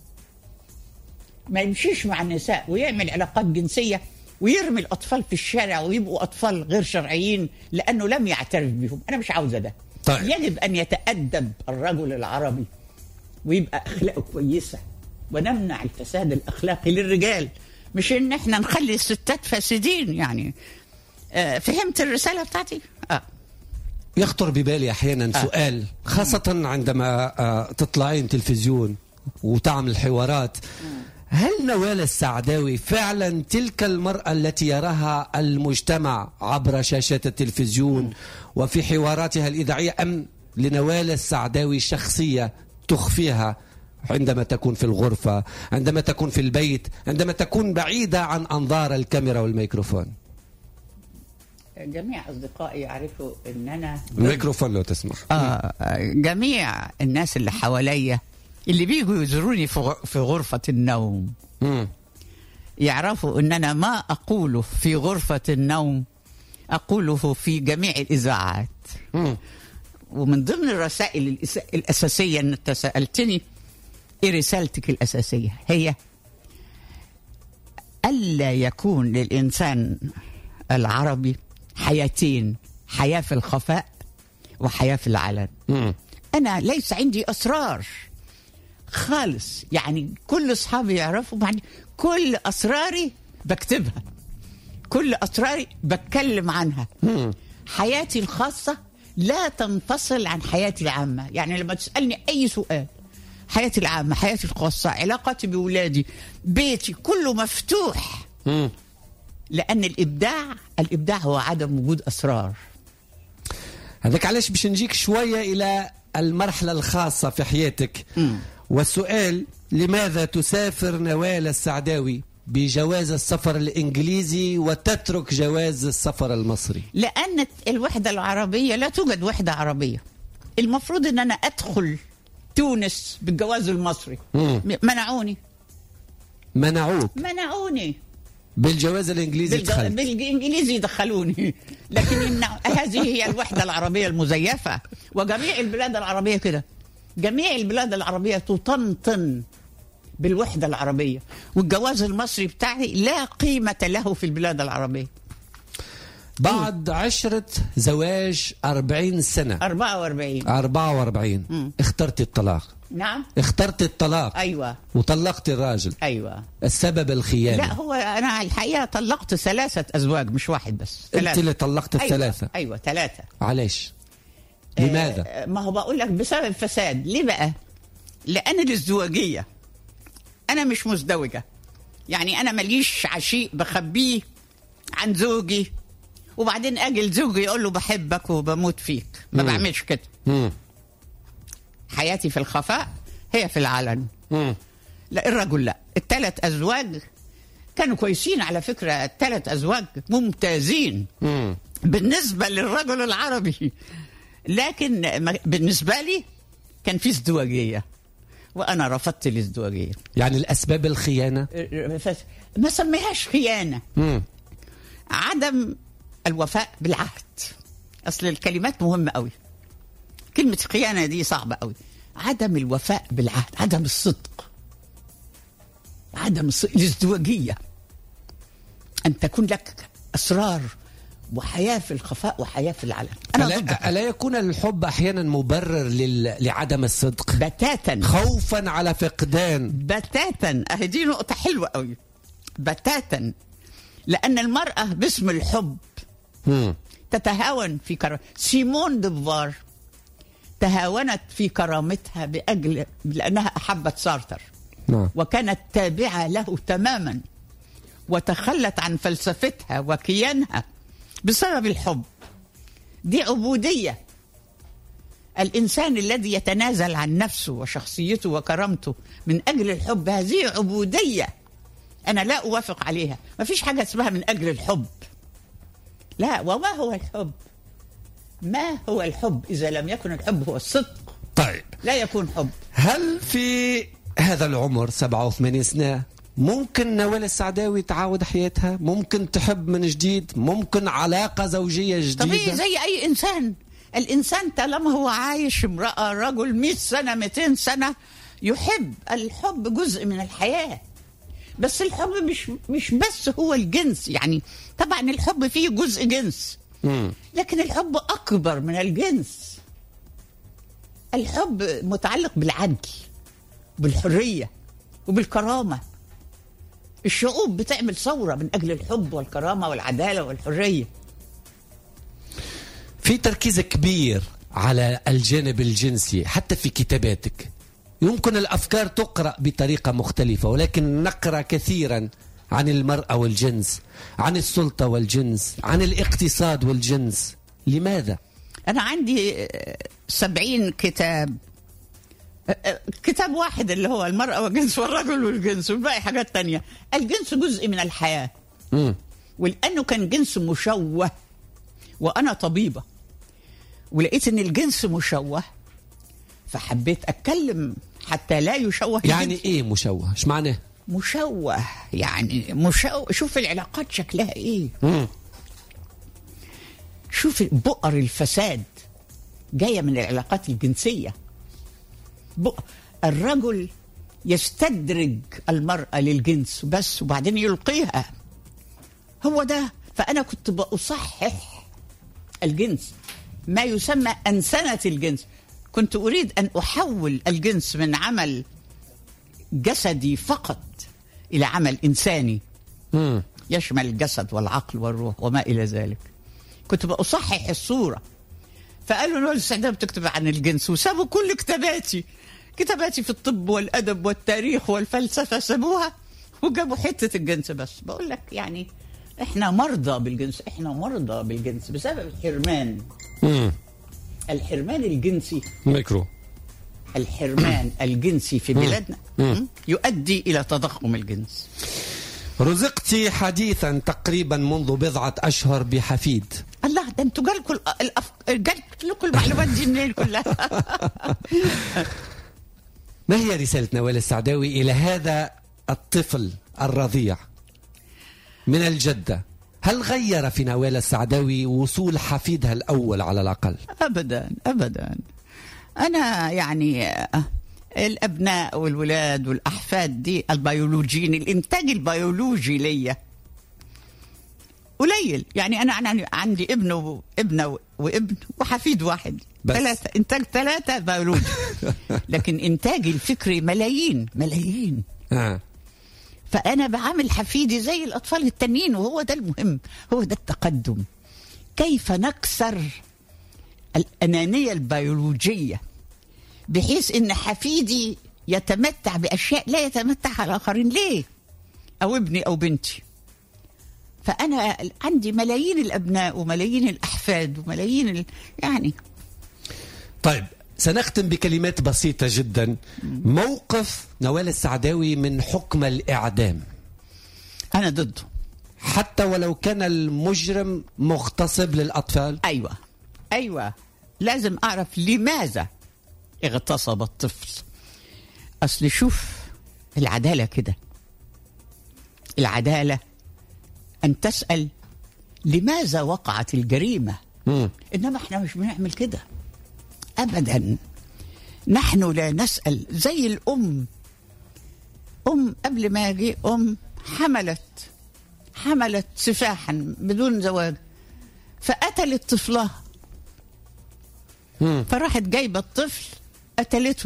ما يمشيش مع النساء ويعمل علاقات جنسية ويرمي الأطفال في الشارع ويبقوا أطفال غير شرعيين لأنه لم يعترف بهم. أنا مش عاوزة ده. طيب. يجب أن يتأدب الرجل العربي ويبقى أخلاقه كويسة، ونمنع الفساد الأخلاقي للرجال، مش إن إحنا نخلي الستات فاسدين. يعني فهمت الرسالة بتاعتي؟ يخطر ببالي أحيانا سؤال، خاصة عندما تطلعين تلفزيون وتعمل حوارات. هل نوال السعداوي فعلا تلك المرأة التي يراها المجتمع عبر شاشات التلفزيون وفي حواراتها الإذاعية، أم لنوال السعداوي شخصية تخفيها عندما تكون في الغرفة، عندما تكون في البيت، عندما تكون بعيدة عن أنظار الكاميرا والميكروفون؟ جميع أصدقائي يعرفوا أن أنا الميكروفون لو تسمح. جميع الناس اللي حواليا اللي بيجوا يزوروني في غرفة النوم يعرفوا أن أنا ما أقوله في غرفة النوم أقوله في جميع الإذاعات. ومن ضمن الرسائل الأساسية أن أنت سألتني إيه رسالتك الأساسية، هي ألا يكون للإنسان العربي حياتين، حياة في الخفاء وحياة في العلن. أنا ليس عندي أسرار خالص، يعني كل أصحابي يعرفوا، يعني كل أسراري بكتبها، كل أسراري بتكلم عنها. حياتي الخاصة لا تنفصل عن حياتي العامة. يعني لما تسألني أي سؤال، حياتي العامة، حياتي الخاصة، علاقاتي بولادي، بيتي، كله مفتوح. لأن الإبداع هو عدم وجود أسرار. هذاك علاش باش نجيك شوية إلى المرحلة الخاصة في حياتك. والسؤال: لماذا تسافر نوال السعداوي بجواز السفر الإنجليزي وتترك جواز السفر المصري؟ لأن الوحدة العربية لا توجد وحدة عربية. المفروض أن أنا أدخل تونس بالجواز المصري. منعوني. بالجواز الإنجليزي بالإنجليزي دخلوني. لكن هذه هي الوحدة العربية المزيفة، وجميع البلاد العربية كده. جميع البلاد العربية تطنطن بالوحدة العربية، والجواز المصري بتاعي لا قيمة له في البلاد العربية. بعد عشرة زواج 40 سنة 44 اخترت الطلاق. نعم، اخترت الطلاق. أيوة. وطلقت الراجل. أيوة. السبب الخيانة. لا، هو أنا الحقيقة طلقت 3 أزواج مش واحد بس. 3. أنت اللي طلقت ال3. أيوة 3. علاش؟ لماذا؟ ما هو بقول لك بسبب الفساد. ليه بقى؟ لأن الازدواجية، أنا مش مزدوجة، يعني أنا ماليش عشيق بخبيه عن زوجي وبعدين أجي لزوجي يقول له بحبك وبموت فيك. ما بعملش كده. حياتي في الخفاء هي في العلن. لا، الرجل لا. ال3 أزواج كانوا كويسين على فكرة، ال3 أزواج ممتازين بالنسبة للرجل العربي، لكن بالنسبة لي كان في ازدواجية وأنا رفضت الازدواجية. يعني الأسباب الخيانة؟ ما سميهاش خيانة. عدم الوفاء بالعهد. أصل الكلمات مهمة قوي. كلمة خيانة دي صعبة قوي. عدم الوفاء بالعهد، عدم الصدق، الازدواجية، أن تكون لك أسرار وحياة في الخفاء وحياة في العلن. ألا يكون الحب أحيانا مبرر لعدم الصدق؟ بتاتا. خوفا على فقدان. بتاتا. دي نقطة حلوة قوي. بتاتا. لأن المرأة باسم الحب تتهاون في سيمون ديفوار تهاونت في كرامتها لأنها أحبت سارتر. وكانت تابعة له تماما، وتخلت عن فلسفتها وكيانها بسبب الحب. دي عبودية. الإنسان الذي يتنازل عن نفسه وشخصيته وكرامته من أجل الحب، هذه عبودية أنا لا أوافق عليها. ما فيش حاجة اسمها من أجل الحب. لا. وما هو الحب؟ ما هو الحب إذا لم يكن الحب هو الصدق؟ طيب، لا يكون حب. هل في هذا العمر 87 سنة ممكن نوال السعداوي تعاود حياتها؟ ممكن تحب من جديد؟ ممكن علاقة زوجية جديدة؟ طبيعي زي أي إنسان. الإنسان طالما هو عايش، امرأة، رجل، 100 سنة 200 سنة، يحب. الحب جزء من الحياة. بس الحب مش بس هو الجنس. يعني طبعا الحب فيه جزء جنس، لكن الحب أكبر من الجنس. الحب متعلق بالعدل، بالحرية، وبالكرامة. الشعوب بتعمل ثورة من أجل الحب والكرامة والعدالة والحرية. في تركيز كبير على الجانب الجنسي حتى في كتاباتك. يمكن الأفكار تقرأ بطريقة مختلفة، ولكن نقرأ كثيرا عن المرأة والجنس، عن السلطة والجنس، عن الاقتصاد والجنس. لماذا؟ أنا عندي 70 كتاب. كتاب واحد اللي هو المرأة والجنس والرجل والجنس، والباقي حاجات تانية. الجنس جزء من الحياة. ولأنه كان جنس مشوه، وأنا طبيبة ولقيت أن الجنس مشوه، فحبيت أتكلم حتى لا يشوه. يعني إيه مشوه؟ إيش معناه؟ مشوه يعني مشوه. شوف العلاقات شكلها إيه. شوف بؤر الفساد جاية من العلاقات الجنسية. الرجل يستدرج المرأة للجنس بس، وبعدين يلقيها. هو ده. فأنا كنت بأصحح الجنس، ما يسمى أنسنة الجنس. كنت أريد أن أحول الجنس من عمل جسدي فقط إلى عمل إنساني يشمل الجسد والعقل والروح وما إلى ذلك. كنت بأصحح الصورة. فقالوا له الاستعداد بتكتب عن الجنس، وسابوا كل كتاباتي في الطب والأدب والتاريخ والفلسفة، سابوها وجابوا حتة الجنس بس. بقول لك يعني احنا مرضى بالجنس بسبب الحرمان. الحرمان الجنسي الحرمان الجنسي في بلادنا يؤدي إلى تضخم الجنس. رزقت حديثا تقريبا منذ بضعة أشهر بحفيد. الله، ده انتوا جالكم المعلومات دي منين كلها؟ ما هي رسالة نوال السعداوي إلى هذا الطفل الرضيع من الجدة؟ هل غير في نوال السعداوي وصول حفيدها الأول على الأقل؟ أبدا. أنا يعني الأبناء والولاد والأحفاد دي البيولوجيين، الإنتاج البيولوجي ليا قليل. يعني أنا عندي ابنة وابن وحفيد واحد، 3 إنتاج 3 بيولوجي. لكن إنتاجي الفكري ملايين. فأنا بعمل حفيدي زي الأطفال التانيين، وهو ده المهم، هو ده التقدم. كيف نكسر الأنانية البيولوجية بحيث إن حفيدي يتمتع بأشياء لا يتمتع الآخرين. ليه؟ أو ابني أو بنتي. فأنا عندي ملايين الأبناء وملايين الأحفاد وملايين يعني. طيب، سنختم بكلمات بسيطة جدا. موقف نوال السعداوي من حكم الإعدام. أنا ضده، حتى ولو كان المجرم مغتصب للأطفال. أيوة، لازم أعرف لماذا اغتصب الطفل. أصل شوف العدالة كده، العدالة أن تسأل لماذا وقعت الجريمة. إنما إحنا مش بنعمل كده أبدا. نحن لا نسأل. زي الأم قبل ما يجي حملت سفاحا بدون زواج، فقتلت طفلها. فراحت جايبة الطفل قتلته،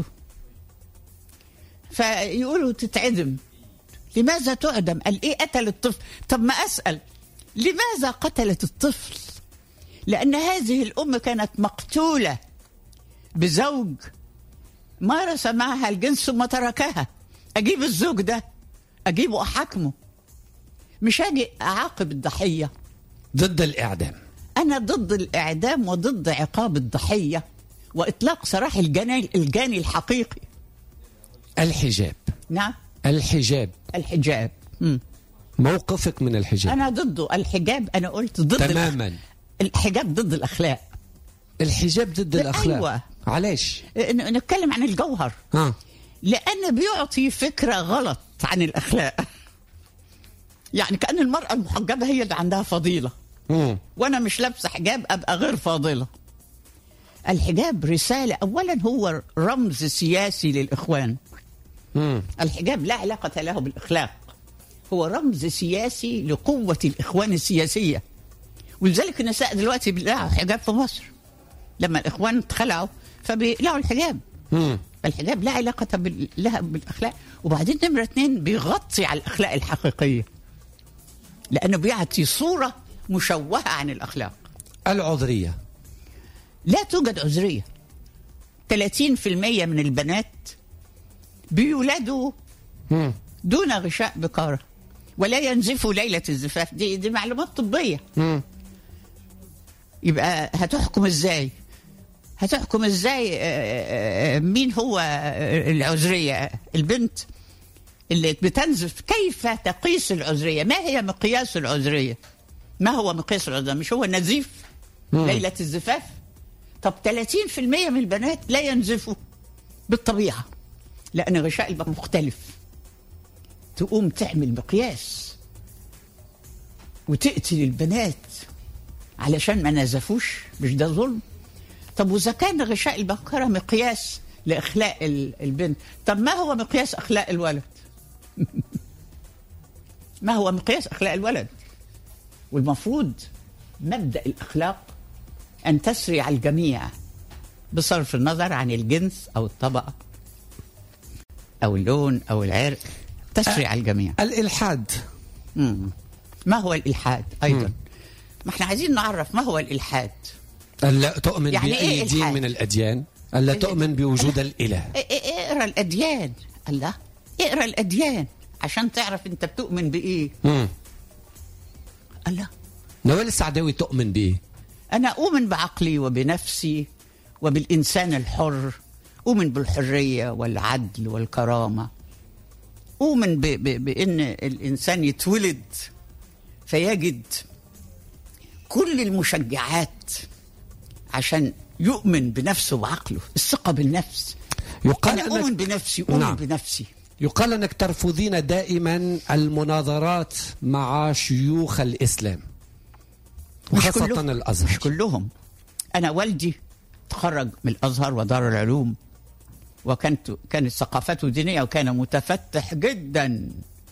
فيقولوا تتعدم. لماذا تعدم؟ قال إيه قتل الطفل؟ طب ما أسأل لماذا قتلت الطفل؟ لأن هذه الأم كانت مقتولة بزوج مارس معها الجنس ثم تركها. أجيب الزوج ده أجيبه أحاكمه، مش أجي أعاقب الضحية. ضد الإعدام. أنا ضد الإعدام وضد عقاب الضحية وإطلاق سراح الجاني الحقيقي. الحجاب. نعم، الحجاب. موقفك من الحجاب؟ أنا ضده. الحجاب أنا قلت ضد تماما. الحجاب ضد الأخلاق. الحجاب ضد الأخلاق. أيوة. علاش؟ نتكلم عن الجوهر. لأن بيعطي فكرة غلط عن الأخلاق. يعني كأن المرأة المحجبة هي اللي عندها فضيلة، وأنا مش لابسة حجاب أبقى غير فاضلة. الحجاب رسالة. أولا هو رمز سياسي للإخوان. الحجاب لا علاقة له بالأخلاق، هو رمز سياسي لقوة الإخوان السياسية. ولذلك النساء دلوقتي بيقلعوا حجاب في مصر. لما الإخوان اتخلعوا فبيقلعوا الحجاب. الحجاب لا علاقة لها بالأخلاق. وبعدين نمرة 2 بيغطي على الأخلاق الحقيقية، لأنه بيعطي صورة مشوهة عن الأخلاق. العذرية. لا توجد عذرية. 30% من البنات بيولدوا دون غشاء بكارة ولا ينزفوا ليلة الزفاف. دي معلومات طبية. يبقى هتحكم ازاي؟ مين هو العذرية؟ البنت اللي بتنزف. كيف تقيس العذرية؟ ما هي مقياس العذرية؟ ما هو مقياس العذرية؟ مش هو النزيف ليلة الزفاف؟ طب 30% من البنات لا ينزفوا بالطبيعة لأن غشاء البكارة مختلف. تقوم تعمل مقياس وتقتل البنات علشان ما نزفوش؟ مش ده ظلم؟ طب وإذا كان غشاء البكارة مقياس لأخلاق البنت، طب ما هو مقياس أخلاق الولد؟ ما هو مقياس أخلاق الولد؟ والمفروض مبدأ الأخلاق أن تسري على الجميع بصرف النظر عن الجنس أو الطبقة أو اللون أو العرق، تسري على الجميع. الإلحاد. ما هو الإلحاد أيضا؟ ما احنا عايزين نعرف ما هو الإلحاد. ألا تؤمن يعني بأي إيه دين من الأديان؟ ألا تؤمن بوجود الإله؟ اقرأ الأديان. الله، اقرأ الأديان عشان تعرف أنت بتؤمن بإيه. الله، نوال السعداوي تؤمن بإيه؟ أنا أؤمن بعقلي وبنفسي وبالإنسان الحر. أؤمن بالحرية والعدل والكرامة. أؤمن بأن الإنسان يتولد فيجد كل المشجعات عشان يؤمن بنفسه وعقله. الثقة بالنفس. يقال أنا أؤمن بنفسي، أؤمن بنفسي. يقال أنك ترفضين دائما المناظرات مع شيوخ الإسلام وخاصة الأزهر. مش كلهم. أنا والدي تخرج من الأزهر ودار العلوم، كانت ثقافته دينية وكان متفتح جدا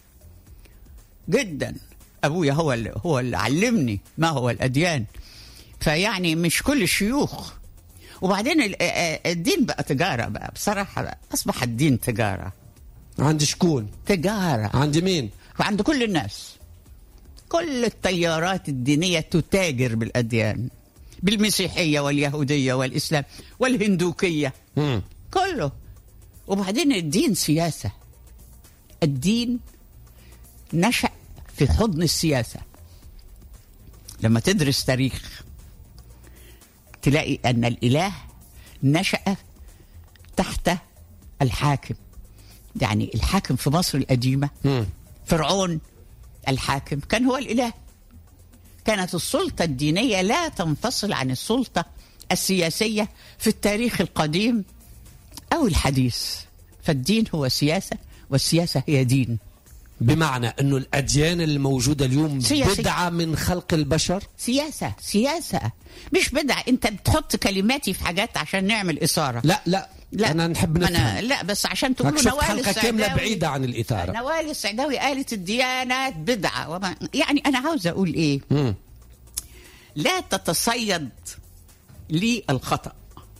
جدا. أبويا هو اللي علمني ما هو الأديان. فيعني مش كل الشيوخ. وبعدين الدين بقى تجارة بقى بصراحة بقى. أصبح الدين تجارة. عند شكون؟ تجارة. عند مين؟ وعند كل الناس. كل التيارات الدينية تتاجر بالأديان، بالمسيحية واليهودية والإسلام والهندوكية. كله. وبعدين الدين سياسة. الدين نشأ في حضن السياسة. لما تدرس تاريخ تلاقي أن الإله نشأ تحت الحاكم. يعني الحاكم في مصر القديمة فرعون الحاكم كان هو الإله. كانت السلطة الدينية لا تنفصل عن السلطة السياسية في التاريخ القديم أو الحديث. فالدين هو سياسة والسياسة هي دين. بمعنى أنه الأديان الموجودة اليوم بدعة من خلق البشر. سياسة مش بدعة. أنت بتحط كلماتي في حاجات عشان نعمل إثارة. لا أنا نحب نفهم. لا بس عشان تقولوا نوال السعداوي كاملة بعيدة عن الإثارة. نوال السعداوي قالت الديانات بدعة يعني أنا عاوز أقول إيه؟ لا تتصيد لي الخطأ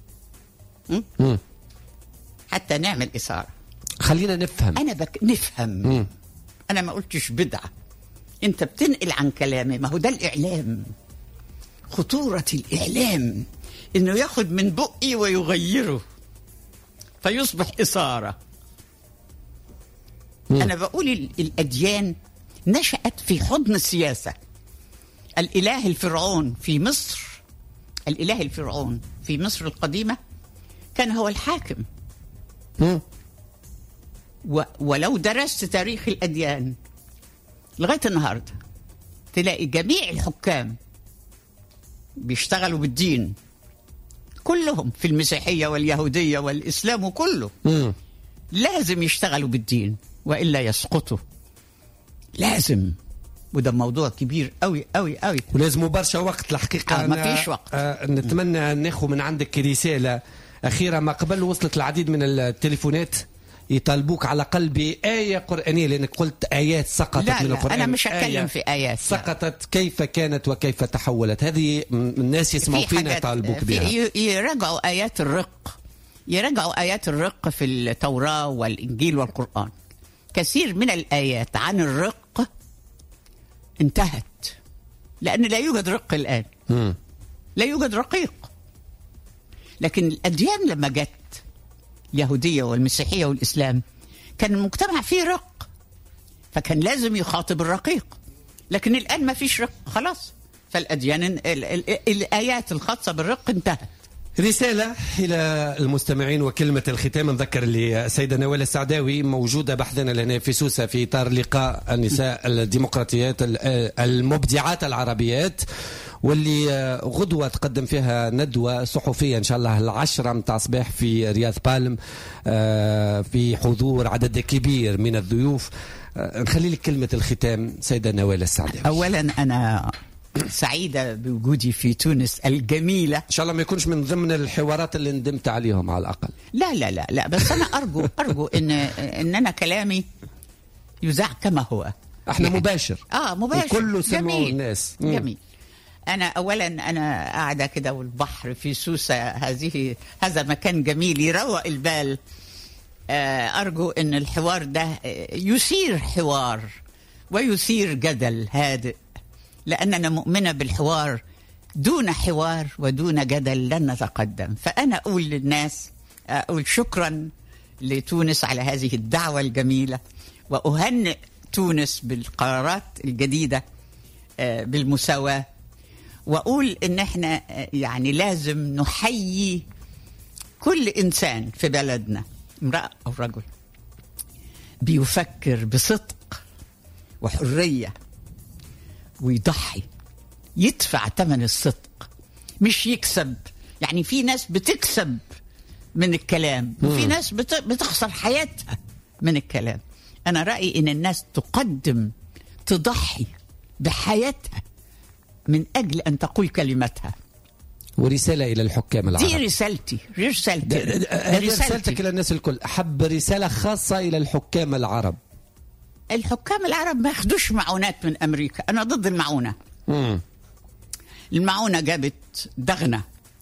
حتى نعمل إثارة. خلينا نفهم. أنا نفهم. أنا ما قلتش بدعة. أنت بتنقل عن كلامي. ما هو ده الإعلام. خطورة الإعلام إنه ياخد من بقي ويغيره فيصبح إثارة. أنا بقول الأديان نشأت في حضن السياسة. الإله الفرعون في مصر، الإله الفرعون في مصر القديمة كان هو الحاكم. ولو درست تاريخ الأديان لغاية النهاردة تلاقي جميع الحكام بيشتغلوا بالدين كلهم، في المسيحية واليهودية والإسلام وكله لازم يشتغلوا بالدين وإلا يسقطوا. لازم. وده موضوع كبير قوي قوي قوي ولازم برشا وقت الحقيقة. ما فيش وقت. نتمنى ناخذ من عندك رسالة أخيرة. ما قبل وصلت العديد من التليفونات يطالبوك على قلبي آية قرآنية، لأنك قلت آيات سقطت من القرآن. أنا مش هتكلم في آيات سقطت. كيف كانت وكيف تحولت؟ هذه الناس يسمعوا فينا يطالبوك بها. يراجعوا آيات الرق. يراجعوا آيات الرق في التوراة والإنجيل والقرآن. كثير من الآيات عن الرق انتهت لأن لا يوجد رق الآن. لا يوجد رقيق. لكن الأديان لما جت اليهودية والمسيحية والإسلام كان المجتمع فيه رق، فكان لازم يخاطب الرقيق. لكن الآن ما فيش رق خلاص، فالأديان الآيات الخاصة بالرق انتهت. رسالة إلى المستمعين وكلمة الختام. نذكر اللي السيدة نوال السعداوي موجودة بحثنا لنا في سوسة في إطار لقاء النساء الديمقراطيات المبدعات العربيات، واللي غدوة تقدم فيها ندوة صحفية إن شاء الله 10 متاع صباح في رياض بالم في حضور عدد كبير من الضيوف. نخلي لك كلمة الختام سيدة نوال السعداوي. أولا أنا سعيدة بوجودي في تونس الجميلة. إن شاء الله ما يكونش من ضمن الحوارات اللي ندمت عليهم على الأقل. لا لا لا لا، بس أنا أرجو إن أنا كلامي يذاع كما هو. احنا يعني مباشر. مباشر. وكله سمعوا الناس. جميل. أنا قاعدة كده والبحر في سوسة، هذا مكان جميل يروق البال. أرجو إن الحوار ده يثير حوار ويثير جدل هادئ، لأننا مؤمنة بالحوار. دون حوار ودون جدل لن نتقدم. فأنا أقول للناس، أقول شكرا لتونس على هذه الدعوة الجميلة، وأهنئ تونس بالقرارات الجديدة بالمساواة، وأقول إن احنا يعني لازم نحيي كل إنسان في بلدنا، امرأة أو رجل، بيفكر بصدق وحرية ويضحي، يدفع ثمن الصدق مش يكسب. يعني في ناس بتكسب من الكلام، وفي ناس بتخسر حياتها من الكلام. أنا رأيي إن الناس تضحي بحياتها من أجل أن تقول كلمتها. ورسالة إلى الحكام العرب. دي رسالتي. رسالتك إلى الناس الكل. أحب رسالة خاصة إلى الحكام العرب. الحكام العرب ما ياخدوش معونات من أمريكا. أنا ضد المعونة. المعونة جابت دغنة.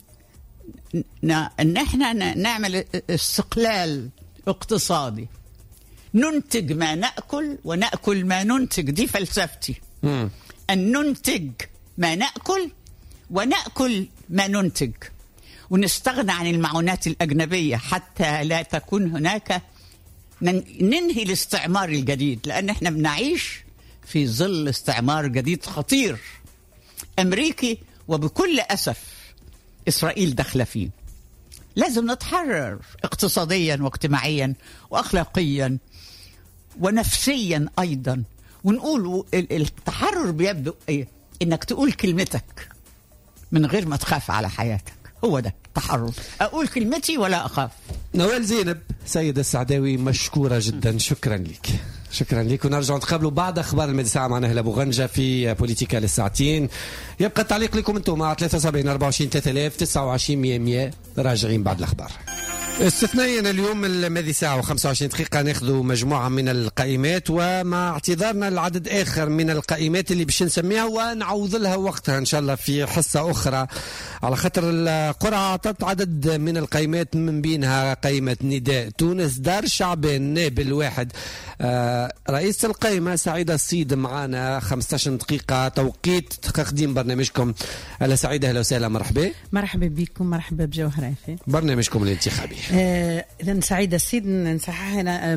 إن إحنا نعمل استقلال اقتصادي، ننتج ما نأكل ونأكل ما ننتج. دي فلسفتي. أن ننتج ما نأكل ونأكل ما ننتج، ونستغنى عن المعونات الأجنبية حتى لا تكون هناك، ننهي الاستعمار الجديد، لأن احنا بنعيش في ظل استعمار جديد خطير أمريكي، وبكل أسف إسرائيل داخلة فيه. لازم نتحرر اقتصاديا واجتماعيا وأخلاقيا ونفسيا أيضا. ونقول التحرر بيبدأ إيه؟ إنك تقول كلمتك من غير ما تخاف على حياتك. هو ده التحرر، أقول كلمتي ولا أخاف. نوال زينب سيدة السعداوي مشكورة جدا. شكرا لك. شكرا لك. ونرجع نتقابلوا بعد أخبار المدى ساعة معنا هلا أبو غنجة في بوليتيكا للساعتين. يبقى التعليق لكم أنتم مع 73 24 3000 29 100. راجعين بعد الأخبار. استثنائيا اليوم الماضي ساعة و25 دقيقة ناخذ مجموعة من القائمات، ومع اعتذارنا لعدد آخر من القائمات اللي باش نسميها ونعوض لها وقتها إن شاء الله في حصة أخرى، على خاطر القرعة أعطت عدد من القائمات، من بينها قائمة نداء تونس دار شعبان نابل واحد. رئيس القائمة سعيدة الصيد معنا 15 دقيقة توقيت تقديم برنامجكم. أهلا سعيدة، أهلا وسهلا، مرحبا. مرحبا بكم، مرحبا بجوهر FM. برنامجكم الانتخابي. إذا سعيدة السيد نصحح هنا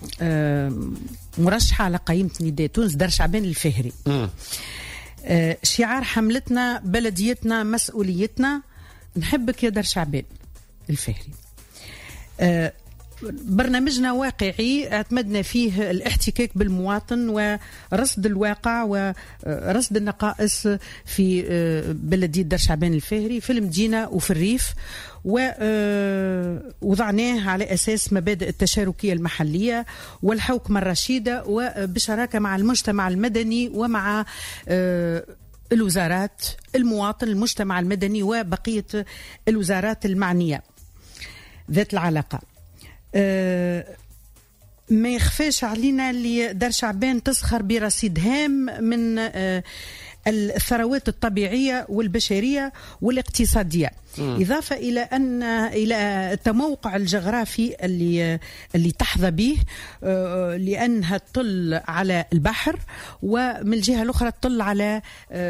مرشحة على قائمة نداء تونس دار شعبان الفهري. شعار حملتنا بلديتنا مسؤوليتنا. نحبك يا دار شعبان الفهري. برنامجنا واقعي، اعتمدنا فيه الاحتكاك بالمواطن ورصد الواقع ورصد النقائص في بلدية دار شعبان الفهري في المدينة وفي الريف، ووضعناه على أساس مبادئ التشاركية المحلية والحوكمة الرشيدة، وبشراكة مع المجتمع المدني ومع الوزارات، المواطن، المجتمع المدني وبقية الوزارات المعنية ذات العلاقة. ما يخفاش علينا اللي دار شعبان تسخر برصيد هام من الثروات الطبيعية والبشرية والاقتصادية، إضافة إلى التموقع الجغرافي اللي تحظى به، لأنها تطل على البحر، ومن الجهة الأخرى تطل على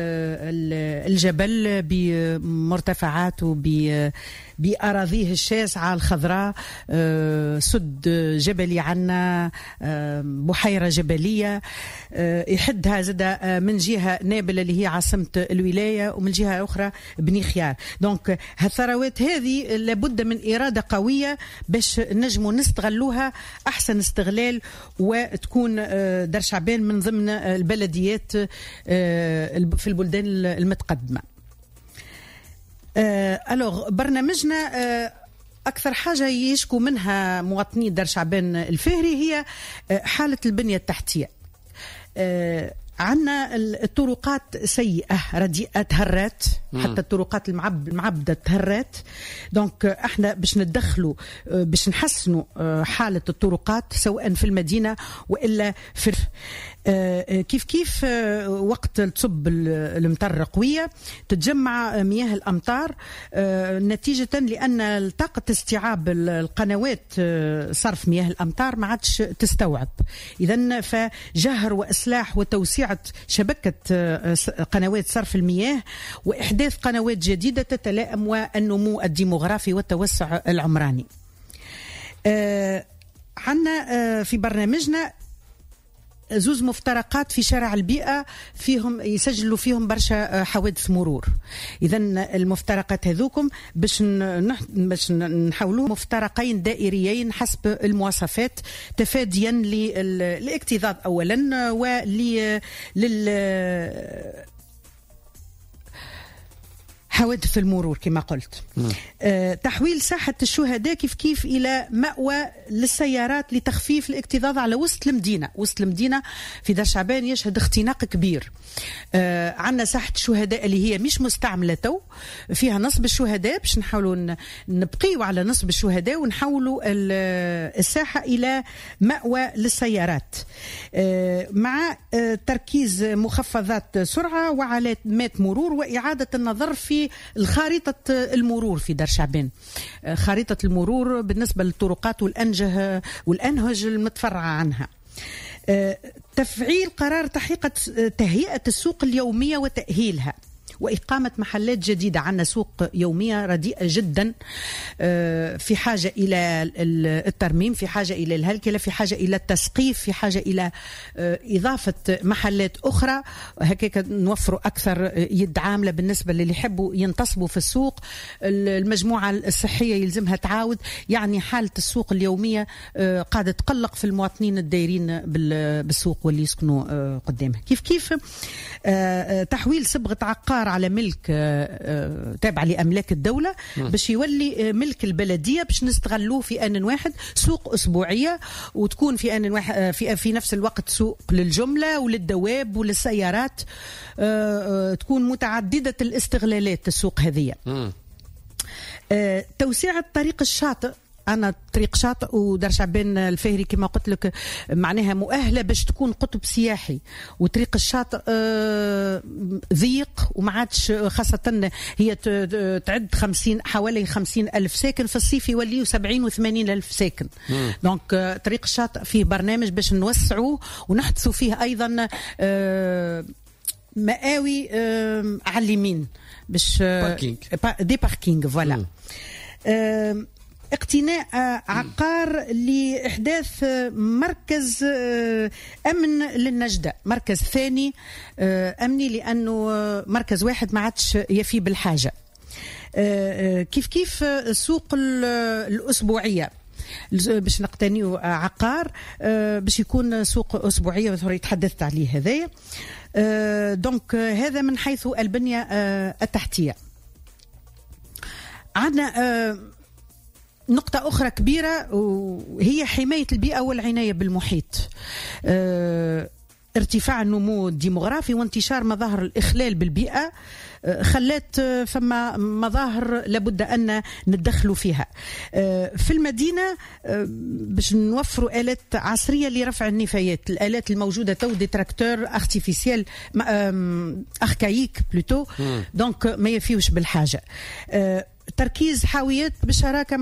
الجبل بمرتفعات بأراضيه الشاسعة الخضراء، سد جبلي عنا، بحيرة جبلية يحدها زاد من جهة نابل اللي هي عاصمة الولاية، ومن جهة أخرى بني خيار. دونك هالثروات هذه لابد من إرادة قوية باش نجموا نستغلوها أحسن استغلال، وتكون دار شعبان من ضمن البلديات في البلدان المتقدمة. ألوغ برنامجنا أكثر حاجة يشكو منها مواطني دار شعبان الفهري هي حالة البنية التحتية. عنا الطرقات سيئة رديئة تهرات، حتى الطرقات المعبدة تهرات. دونك احنا باش ندخلوا باش نحسنوا حالة الطرقات سواء في المدينة وإلا في كيف وقت تصب المطر قوية تتجمع مياه الأمطار، نتيجة لأن طاقة استيعاب القنوات صرف مياه الأمطار ما عادش تستوعب. إذن فجهر وإصلاح وتوسيع شبكة قنوات صرف المياه وإحداث قنوات جديدة تتلائم والنمو الديموغرافي والتوسع العمراني. عنا في برنامجنا زوز مفترقات في شارع البيئة فيهم يسجلوا فيهم برشا حوادث مرور. إذن المفترقات هذوكم باش نحولوا مفترقين دائريين حسب المواصفات، تفاديا للاكتظاظ أولا حوادث المرور كما قلت. تحويل ساحة الشهداء كيف إلى مأوى للسيارات لتخفيف الاكتظاظ على وسط المدينة في دار شعبان يشهد اختناق كبير. عندنا ساحة الشهداء اللي هي مش مستعملة تو، فيها نصب الشهداء، باش نحاولوا نبقيوا على نصب الشهداء ونحولوا الساحة إلى مأوى للسيارات، مع تركيز مخفضات سرعة وعلامات مرور وإعادة النظر في الخارطة المرور في دار شعبان. خارطة المرور بالنسبة للطرقات والأنهج المتفرعة عنها. تفعيل قرار تهيئة السوق اليومية وتأهيلها وإقامة محلات جديدة. عنا سوق يومية رديئة جدا، في حاجة إلى الترميم، في حاجة إلى الهلكلة، في حاجة إلى التسقيف، في حاجة إلى إضافة محلات أخرى، هكذا نوفروا أكثر يد عاملة بالنسبة للي يحبوا ينتصبوا في السوق. المجموعة الصحية يلزمها تعاود، يعني حالة السوق اليومية قاعدة تقلق في المواطنين الدايرين بالسوق واللي يسكنوا قدامها. كيف تحويل صبغة عقار على ملك تابع لأملاك الدولة باش يولي ملك البلدية، باش نستغلوه في آن واحد سوق أسبوعية، وتكون في آن واحد في نفس الوقت سوق للجملة وللدواب وللسيارات، تكون متعددة الاستغلالات السوق هذه. توسيع الطريق الشاطئ. أنا طريق شاطئ ودار شعبان الفهري كما قلت لك معناها مؤهلة باش تكون قطب سياحي، وطريق الشاطئ ضيق وما عادش، خاصة هي تعد حوالي 50 ألف ساكن، في الصيف يوليوا 70 و80 ألف ساكن. دونك طريق الشاطئ فيه برنامج باش نوسعوه ونحدثوا فيه أيضا مآوي على اليمين باش دي باركينغ فوالا. اقتناء عقار لإحداث مركز أمن للنجدة، مركز ثاني أمني، لأنه مركز واحد ما عادش يفي بالحاجة. كيف السوق الأسبوعية باش نقتنيو عقار باش يكون سوق أسبوعية تحدثت عليه هذايا. دونك هذا من حيث البنية التحتية. عندنا نقطة أخرى كبيرة وهي حماية البيئة والعناية بالمحيط. ارتفاع النمو الديموغرافي وانتشار مظاهر الإخلال بالبيئة خلت فما مظاهر لابد أن ندخلوا فيها. في المدينة باش نوفروا آلات عصرية لرفع النفايات، الآلات الموجودة تو دي تراكتور ارتيفيسيال أركايك بلوتو، دونك ما يفيوش بالحاجة. تركيز حاويات بالشراكه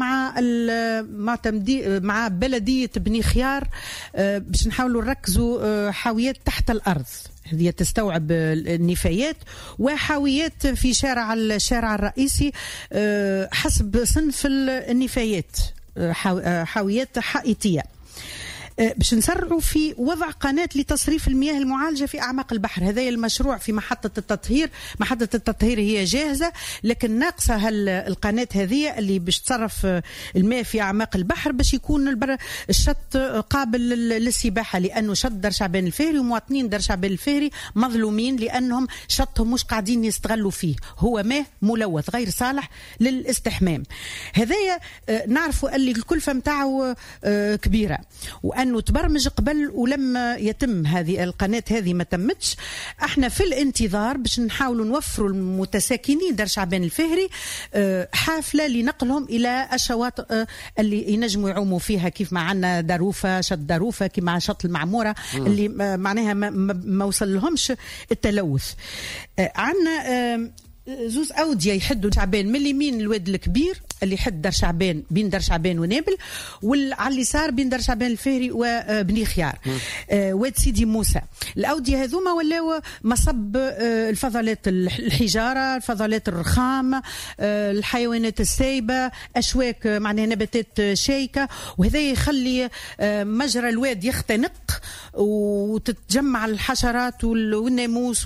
مع بلديه بني خيار باش نحاولوا نركزوا حاويات تحت الارض، هذه تستوعب النفايات، وحاويات في الشارع الرئيسي حسب صنف النفايات، حاويات حائطيه. باش نسرعوا في وضع قناة لتصريف المياه المعالجة في أعماق البحر. هذا المشروع في محطة التطهير. محطة التطهير هي جاهزة، لكن ناقصة القناة هذه اللي باش تصرف الماء في أعماق البحر باش يكون الشط قابل للسباحة، لأنه شط دار شعبان الفهري ومواطنين دار شعبان الفهري مظلومين لأنهم شطهم مش قاعدين يستغلوا فيه، هو ماء ملوث غير صالح للاستحمام. هذايا نعرفوا اللي الكلفة متاعه كبيرة، وأن أنه تبرمج قبل ولما يتم هذه القناة هذه ما تمتش. احنا في الانتظار باش نحاولوا نوفروا المتساكنين دار شعبان الفهري حافلة لنقلهم إلى الشواطئ اللي ينجموا يعوموا فيها، كيف ما عنا داروفة، شط داروفة، كيف مع شط المعمورة اللي معناها ما وصل لهمش التلوث. عنا زوز أودية يحدوا شعبان من اليمين الواد الكبير اللي يحد دار شعبان بين دار شعبان ونابل، وعلى اليسار بين دار شعبان الفهري وبني خيار واد سيدي موسى. الأودية هذوما ولاو مصب الفضلات الحجارة، الفضلات الرخام، الحيوانات السايبة، أشواك معناها نباتات شيكة، وهذا يخلي مجرى الواد يختنق وتتجمع الحشرات والناموس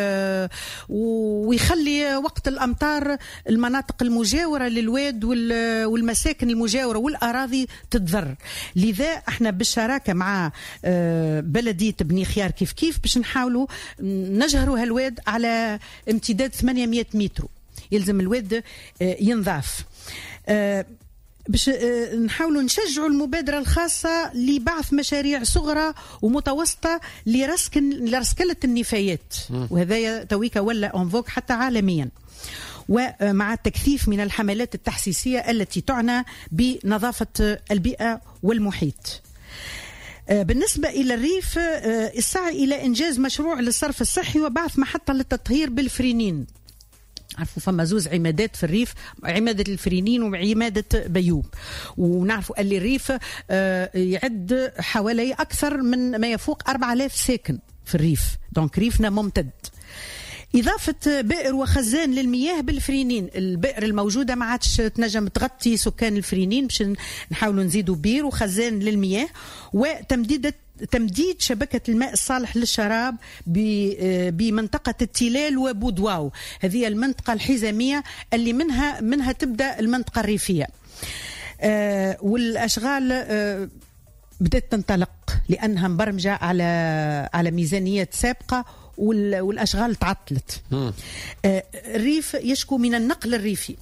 ويخلي وقت الأمطار المناطق المجاورة للواد والمساكن المجاورة والأراضي تتضرر. لذا احنا بالشراكة مع بلدية بني خيار كيف باش نحاولوا نجهروا هالواد على امتداد 800 متر، يلزم الواد ينضاف. باش نحاولوا نشجعوا المبادرة الخاصة لبعث مشاريع صغرى ومتوسطة لرسكلة النفايات، وهذا تويكا ولا أنفوك حتى عالميا، ومع التكثيف من الحملات التحسيسية التي تعنى بنظافة البيئة والمحيط. بالنسبة إلى الريف السعي إلى إنجاز مشروع للصرف الصحي وبعث محطة للتطهير بالفرينين. عرفوا فما زوز عمادات في الريف، عمادة الفرينين وعمادة بيوب، ونعرفوا اللي الريف يعد حوالي أكثر من ما يفوق 4000 ساكن في الريف، دونك ريفنا ممتد. إضافة بئر وخزان للمياه بالفرينين، البئر الموجودة ما عادش تنجم تغطي سكان الفرينين، باش نحاولوا نزيدوا بير وخزان للمياه، تمديد شبكة الماء الصالح للشراب بمنطقة التلال وبودواو، هذه المنطقة الحزامية اللي منها تبدأ المنطقة الريفية. والأشغال بدأت تنطلق لأنها مبرمجة على ميزانيات سابقة، والأشغال تعطلت. الريف يشكو من النقل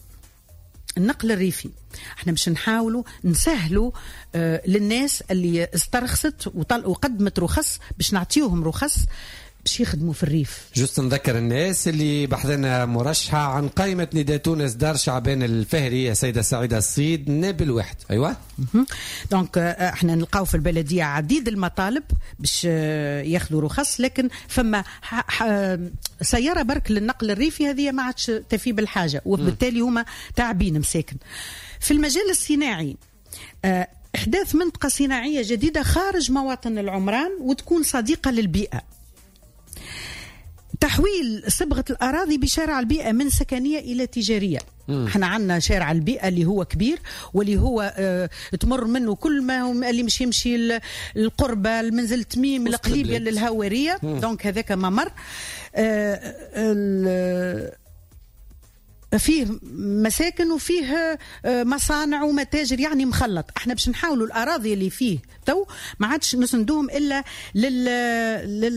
الريفي. احنا باش نحاولوا نسهلوا للناس اللي استرخصت وقدمت رخص باش نعطيوهم رخص باش يخدموا في الريف. جست نذكر الناس اللي بحثنا مرشحة عن قائمة نداء تونس دار شعبان الفهري يا سيدة سعيدة الصيد نابل واحد. أيوة دونك احنا نلقاو في البلدية عديد المطالب باش ياخذوا رخص، لكن فما سيارة برك للنقل الريفي هذه ما عادش تفي بالحاجة، وبالتالي هما تعبين مساكن. في المجال الصناعي إحداث منطقة صناعية جديدة خارج مواطن العمران وتكون صديقة للبيئة. تحويل صبغة الأراضي بشارع البيئة من سكنية إلى تجارية. احنا عندنا شارع البيئة اللي هو كبير واللي هو تمر منه كل ما اللي مش يمشي القربة المنزل تميم القليبية للهوارية، دونك هذاك ممر فيه مساكن وفيه مصانع ومتاجر، يعني مخلط. احنا باش نحاولوا الأراضي اللي فيه تو ما عادش نسندوهم إلا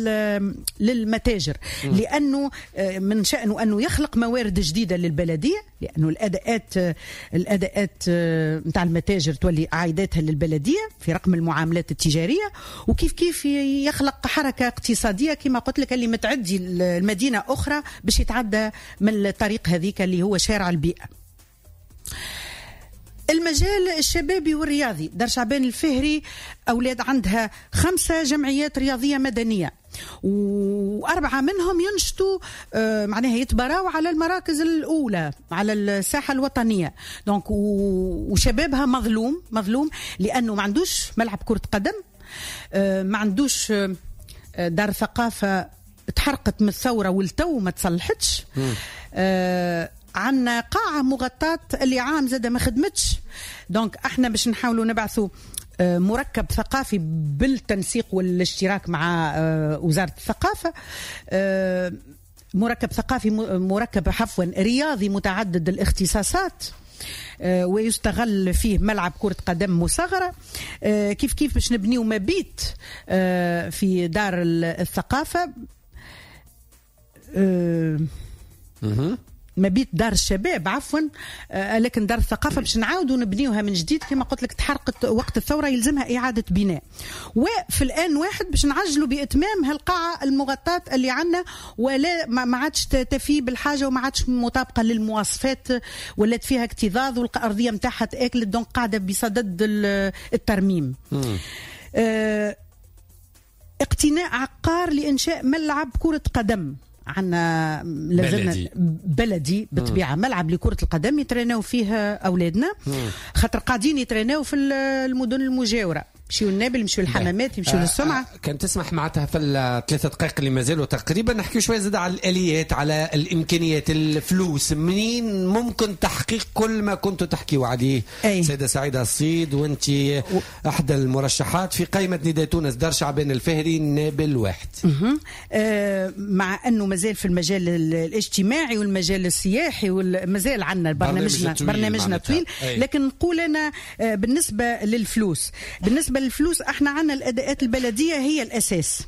للمتاجر، لأنه من شأنه أنه يخلق موارد جديدة للبلدية، لأنه الأداءات نتاع المتاجر تولي عائداتها للبلدية في رقم المعاملات التجارية، وكيف يخلق حركة اقتصادية كما قلت لك اللي متعدي المدينة أخرى باش يتعدى من الطريق هذيك اللي هو شارع البيئة. المجال الشبابي والرياضي، دار شعبان الفهري أولاد عندها 5 جمعيات رياضية مدنية، و4 منهم ينشطوا معناها يتبراوا على المراكز الأولى على الساحة الوطنية. دونك وشبابها مظلوم لأنه ما عندوش ملعب كرة قدم، ما عندوش دار ثقافة تحرقت من الثورة والتو ما تصلحتش، عنا قاعة مغطاة اللي عام زادة ما خدمتش. دونك احنا باش نحاولوا نبعثوا مركب ثقافي بالتنسيق والاشتراك مع وزارة الثقافة، مركب رياضي متعدد الاختصاصات، ويستغل فيه ملعب كرة قدم مصغرة. كيف باش نبنيو مبيت في دار الثقافة، مبيت دار الشباب عفوا، لكن دار الثقافة باش نعاودوا نبنيوها من جديد كما قلت لك، تحرقت وقت الثورة يلزمها إعادة بناء. وفي الآن واحد باش نعجلوا بإتمام هالقاعة المغطاة اللي عنا، ولا ما عادش تفي بالحاجة وما عادش مطابقة للمواصفات، ولات فيها اكتظاظ والأرضية متاعها تأكلت، دونك قاعدة بصدد الترميم. اقتناء عقار لإنشاء ملعب كرة قدم، عنا لازمنا بلدي بالطبيعة، ملعب لكرة القدم يتريناو فيه أولادنا، خاطر قاعدين يتريناو في المدن المجاورة، يمشيو النابل، يمشيو الحمامات، يمشيو للسمعة. كان تسمح معناتها في ال3 دقائق اللي مازالوا تقريبا نحكي شوية زاد على الآليات، على الإمكانيات، الفلوس، منين ممكن تحقيق كل ما كنتوا تحكيوا عليه سيدة سعيدة الصيد، وانت أحد المرشحات في قائمة نداء تونس دار شعبان الفهري نابل 1. مع أنه مازال في المجال الاجتماعي والمجال السياحي والمازال عنا برنامجنا طويل، لكن نقول أنا بالنسبة للفلوس احنا عنا الأداءات البلدية هي الأساس.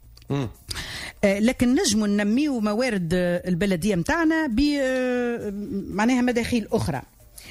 لكن نجموا ننميو موارد البلدية متاعنا معناها مداخيل أخرى.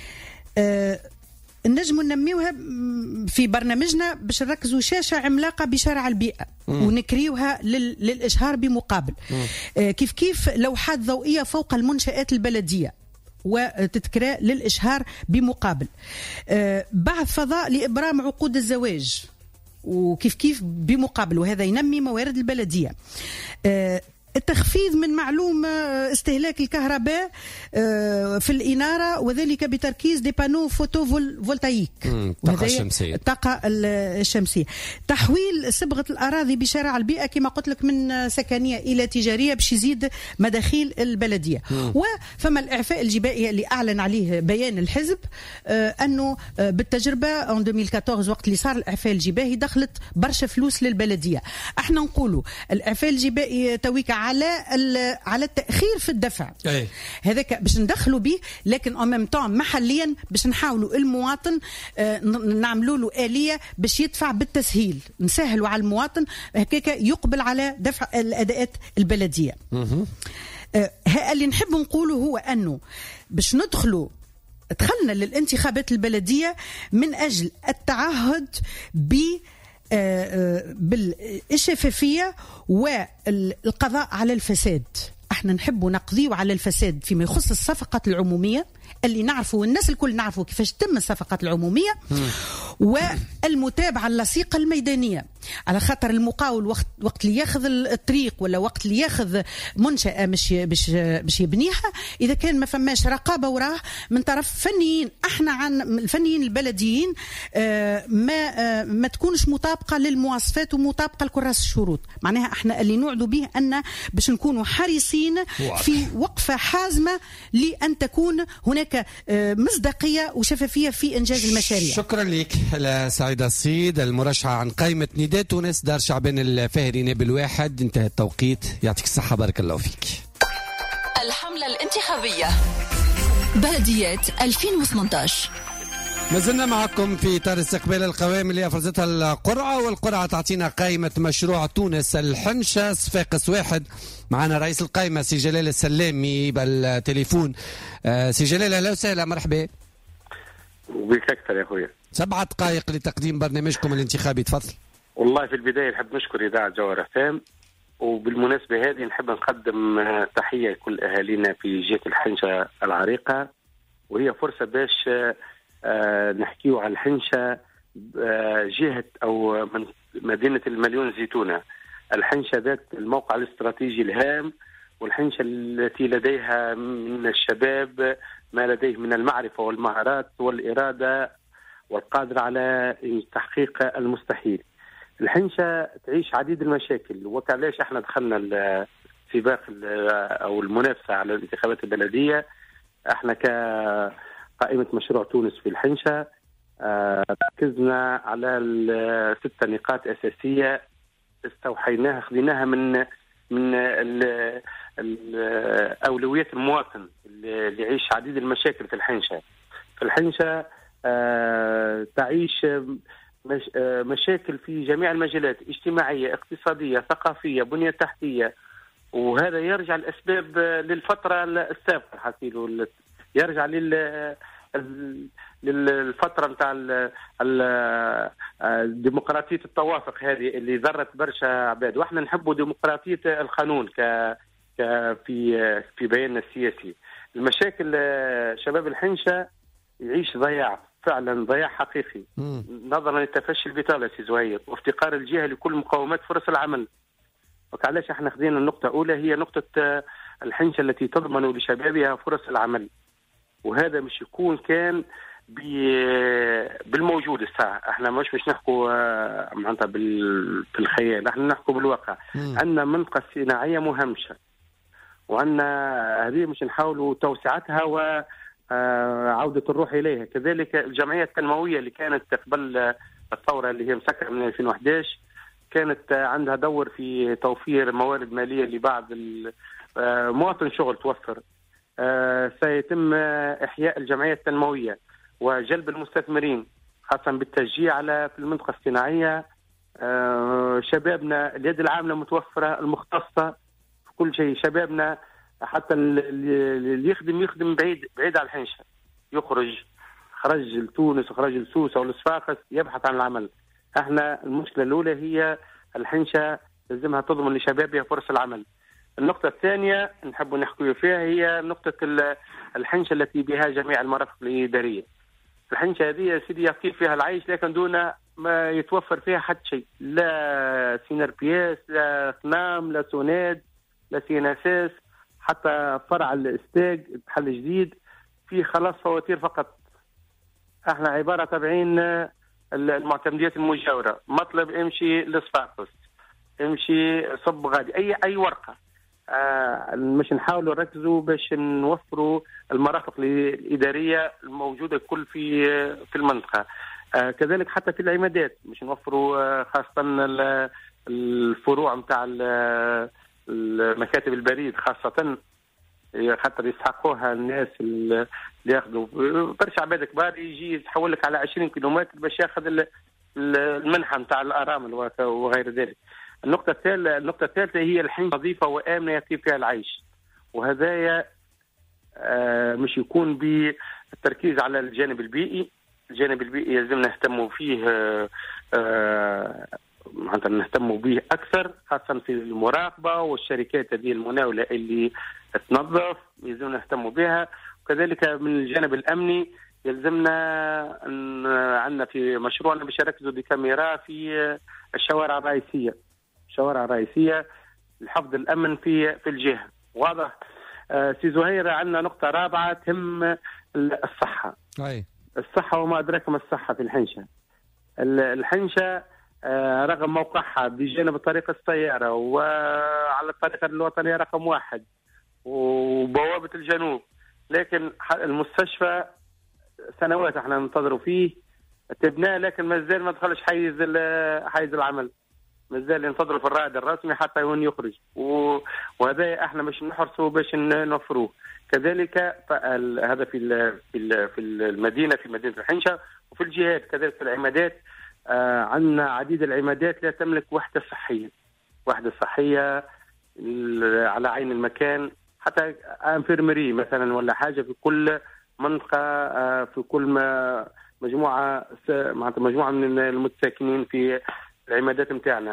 نجموا ننميوها في برنامجنا باش نركزوا شاشة عملاقة بشارع البيئة ونكريوها للإشهار بمقابل. كيف لوحات ضوئية فوق المنشآت البلدية وتتكرى للإشهار بمقابل. بعث فضاء لإبرام عقود الزواج وكيف بمقابل، وهذا ينمي موارد البلدية. التخفيض من معلوم استهلاك الكهرباء في الإنارة، وذلك بتركيز دي بانو فوتوفولتايك، الطاقة الشمسية. تحويل صبغة الأراضي بشارع البيئة كما قلت لك من سكنية إلى تجارية باش يزيد مداخيل البلدية. وفما الإعفاء الجبائي اللي أعلن عليه بيان الحزب، أنه بالتجربة en 2014 وقت اللي صار الإعفاء الجبائي دخلت برشا فلوس للبلدية. احنا نقولوا الإعفاء الجبائي تويك على التأخير في الدفع، هذاك باش ندخلوا به، لكن en même temps محليا باش نحاولوا المواطن نعملوا له آلية باش يدفع بالتسهيل، نسهلوا على المواطن هكاك يقبل على دفع الأداءات البلدية. اللي نحب نقوله هو أنه باش دخلنا للانتخابات البلدية من أجل التعهد بالشفافية والقضاء على الفساد. احنا نحب نقضي على الفساد فيما يخص الصفقات العمومية اللي نعرفوا والناس الكل نعرفوا كيفاش تم الصفقات العمومية، والمتابعة اللصيقة الميدانية، على خاطر المقاول وقت اللي ياخذ الطريق ولا وقت اللي ياخذ منشأة باش يبنيها، إذا كان ما فماش رقابة وراه من طرف فنيين، احنا عن الفنيين البلديين ما تكونش مطابقة للمواصفات ومطابقة لكراس الشروط. معناها احنا اللي نوعدوا به أن باش نكونوا حريصين في وقفة حازمة لأن تكون هناك مصداقية وشفافية في إنجاز المشاريع. شكرا لك سعيدة الصيد، المرشحة عن قائمة نداء تونس دار شعبان الفهري نابل 1. انتهى التوقيت، يعطيك الصحة، بارك الله فيك. الحملة الانتخابية بلديات 2018. ما زلنا معكم في إطار استقبال القوائم اللي أفرزتها القرعة، والقرعة تعطينا قائمة مشروع تونس الحنشة صفاقس 1. معنا رئيس القائمة سي جلال السلامي بالتليفون. سي جلال أهلا وسهلا، مرحبا وبك أكثر يا أخويا. 7 دقائق لتقديم برنامجكم الانتخابي، تفضل. والله في البداية نحب نشكر إذاعة جوهر FM، وبالمناسبة هذه نحب نقدم تحية لكل أهالينا في جهة الحنشة العريقة، وهي فرصة باش نحكيو على الحنشة جهة أو من مدينة المليون زيتونة. الحنشة ذات الموقع الاستراتيجي الهام، والحنشة التي لديها من الشباب ما لديه من المعرفة والمهارات والإرادة والقادر على تحقيق المستحيل. الحنشة تعيش عديد المشاكل، وكعلاش احنا دخلنا السباق أو المنافسة على الانتخابات البلدية. احنا كقائمة مشروع تونس في الحنشة ركزنا على 6 نقاط أساسية استوحيناها، خذيناها من أولويات المواطن اللي يعيش عديد المشاكل في الحنشة. في الحنشة تعيش مشاكل في جميع المجالات، اجتماعية، اقتصادية، ثقافية، بنية تحتية، وهذا يرجع الأسباب للفترة السابقة، حسيلو يرجع للفترة نتاع ديمقراطية التوافق هذه اللي ذرت برشا عباد، واحنا نحبوا ديمقراطية القانون في بياننا السياسي. المشاكل شباب الحنشة يعيش ضياع، فعلا ضياع حقيقي نظرا لتفشي البطالة سي زهير وافتقار الجهة لكل مقومات فرص العمل. وكعلاش احنا خذينا النقطة الأولى هي نقطة الحنشة التي تضمن لشبابها فرص العمل، وهذا مش يكون كان بالموجود الساعة. احنا مش نحكوا معناتها بالخيال، احنا نحكوا بالواقع. عندنا منطقة صناعية مهمشة، وعندنا هذه مش نحاولوا توسعتها وعودة الروح إليها. كذلك الجمعية التنموية اللي كانت قبل الثورة اللي هي مسكرة من 2011 كانت عندها دور في توفير موارد مالية لبعض مواطن شغل توفر. سيتم إحياء الجمعية التنموية وجلب المستثمرين، خاصة بالتشجيع على في المنطقة الصناعية. شبابنا اليد العاملة متوفرة المختصة في كل شيء. شبابنا حتى اللي يخدم بعيد عن الحنشة، خرج لتونس وخرج لسوسة ولصفاقس يبحث عن العمل. احنا المشكلة الأولى هي الحنشة لازمها تضمن لشبابها فرص العمل. النقطة الثانية نحب نحكي فيها هي نقطة الحنشة التي بها جميع المرافق الإدارية. الحنشة هذه يا سيدي يطيب فيها العيش، لكن دون ما يتوفر فيها حتى شيء، لا سينار بياس، لا خنام، لا سوناد، لا سيناساس، حتى فرع الاستاج محل جديد فيه خلاص فواتير فقط. احنا عبارة تابعين المعتمديات المجاورة، مطلب امشي لصفاقس، امشي صب غادي، اي ورقة. مش نحاولوا نركزوا باش نوفروا المرافق الإدارية الموجودة كل في المنطقة. كذلك حتى في العمادات مش نوفروا خاصة الفروع متاع المكاتب البريد، خاصة خاطر يستحقوها الناس اللي ياخذوا برشا عباد كبار، يجي يتحول لك على 20 كيلومتر باش ياخذ المنحة متاع الأرامل وغير ذلك. النقطة الثالثة هي الحنشة نظيفة وآمنة يطيب فيها العيش، وهذايا مش يكون بالتركيز على الجانب البيئي. الجانب البيئي لازم نهتموا فيه، معناتها نهتموا به أكثر، خاصة في المراقبة والشركات هذه المناولة اللي تنظف لازم نهتموا بها. وكذلك من الجانب الأمني يلزمنا عندنا في مشروعنا باش نركزوا بكاميرا في الشوارع الرئيسية لحفظ الأمن في الجهة. واضح سي زهير. عندنا نقطة رابعة تهم الصحة. الصحة وما أدراك ما الصحة في الحنشة. الحنشة رغم موقعها بجانب طريق السيارة وعلى الطريقة الوطنية رقم 1 وبوابة الجنوب، لكن المستشفى سنوات احنا ننتظروا فيه تبناه، لكن ما زال ما دخلش حيز العمل، ما زال ينتظروا في الرائد الرسمي حتى وين يخرج، وهذا احنا مش نحرصوا باش نوفروه. كذلك هذا في المدينة، في مدينة الحنشة، وفي الجهات كذلك في العمادات. عندنا عديد العمادات لا تملك وحدة صحية على عين المكان، حتى انفيرمري مثلا ولا حاجة في كل منطقة، في كل مجموعة من المتساكنين في العمادات متاعنا.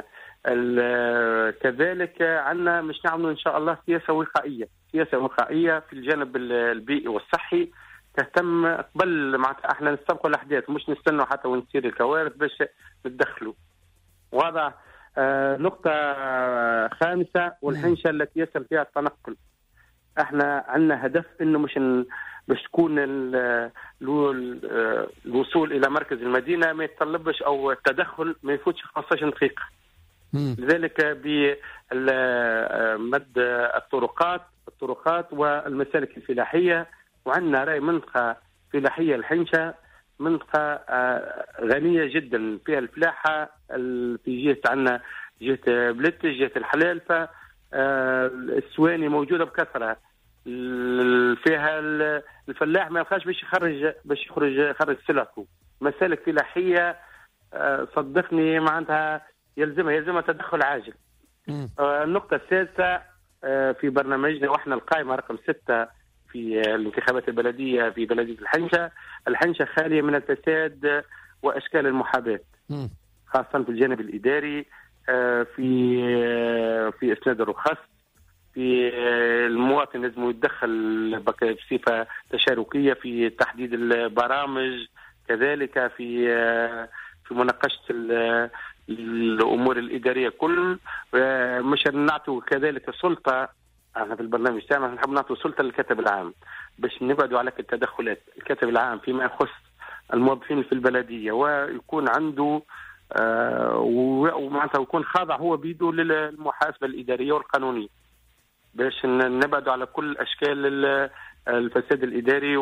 كذلك عندنا مش نعمل إن شاء الله سياسة وقائية في الجانب البيئي والصحي، تهتم قبل معناتها احنا نستبقوا الأحداث، مش نستنوا حتى ونصير الكوارث باش نتدخلوا. وضع نقطة خامسة، والحنشة التي يصل فيها التنقل. احنا عندنا هدف انه مش باش تكون الوصول الى مركز المدينة ما يتطلبش او التدخل ما يفوتش 15 دقيقة. لذلك بمد الطرقات والمسالك الفلاحية، وعندنا راي منطقة فلاحية الحنشة منطقة غنية جدا فيها الفلاحة، في جهة عندنا جهة بلتش، جهة الحلال، فالسواني موجودة بكثرة، فيها الفلاح ما يبقاش باش يخرج سلعته. مسالك فلاحية صدقني معناتها يلزمها تدخل عاجل. النقطة السادسة في برنامجنا واحنا القائمة رقم 6 في الانتخابات البلدية في بلدية الحنشة خالية من الفساد وأشكال المحاباة، خاصة في الجانب الإداري، في إسناد الرخص، في المواطن لازم يتدخل بصفة تشاركية في تحديد البرامج، كذلك في مناقشة الأمور الإدارية كل. مش نعطوا كذلك سلطة، احنا في البرنامج تاعنا نحب نعطوا سلطة للكاتب العام باش نبعدوا على التدخلات. الكاتب العام فيما يخص الموظفين في البلدية ويكون عنده ومعناتها يكون خاضع هو بيده للمحاسبة الإدارية والقانونية باش نبعدوا على كل أشكال الفساد الإداري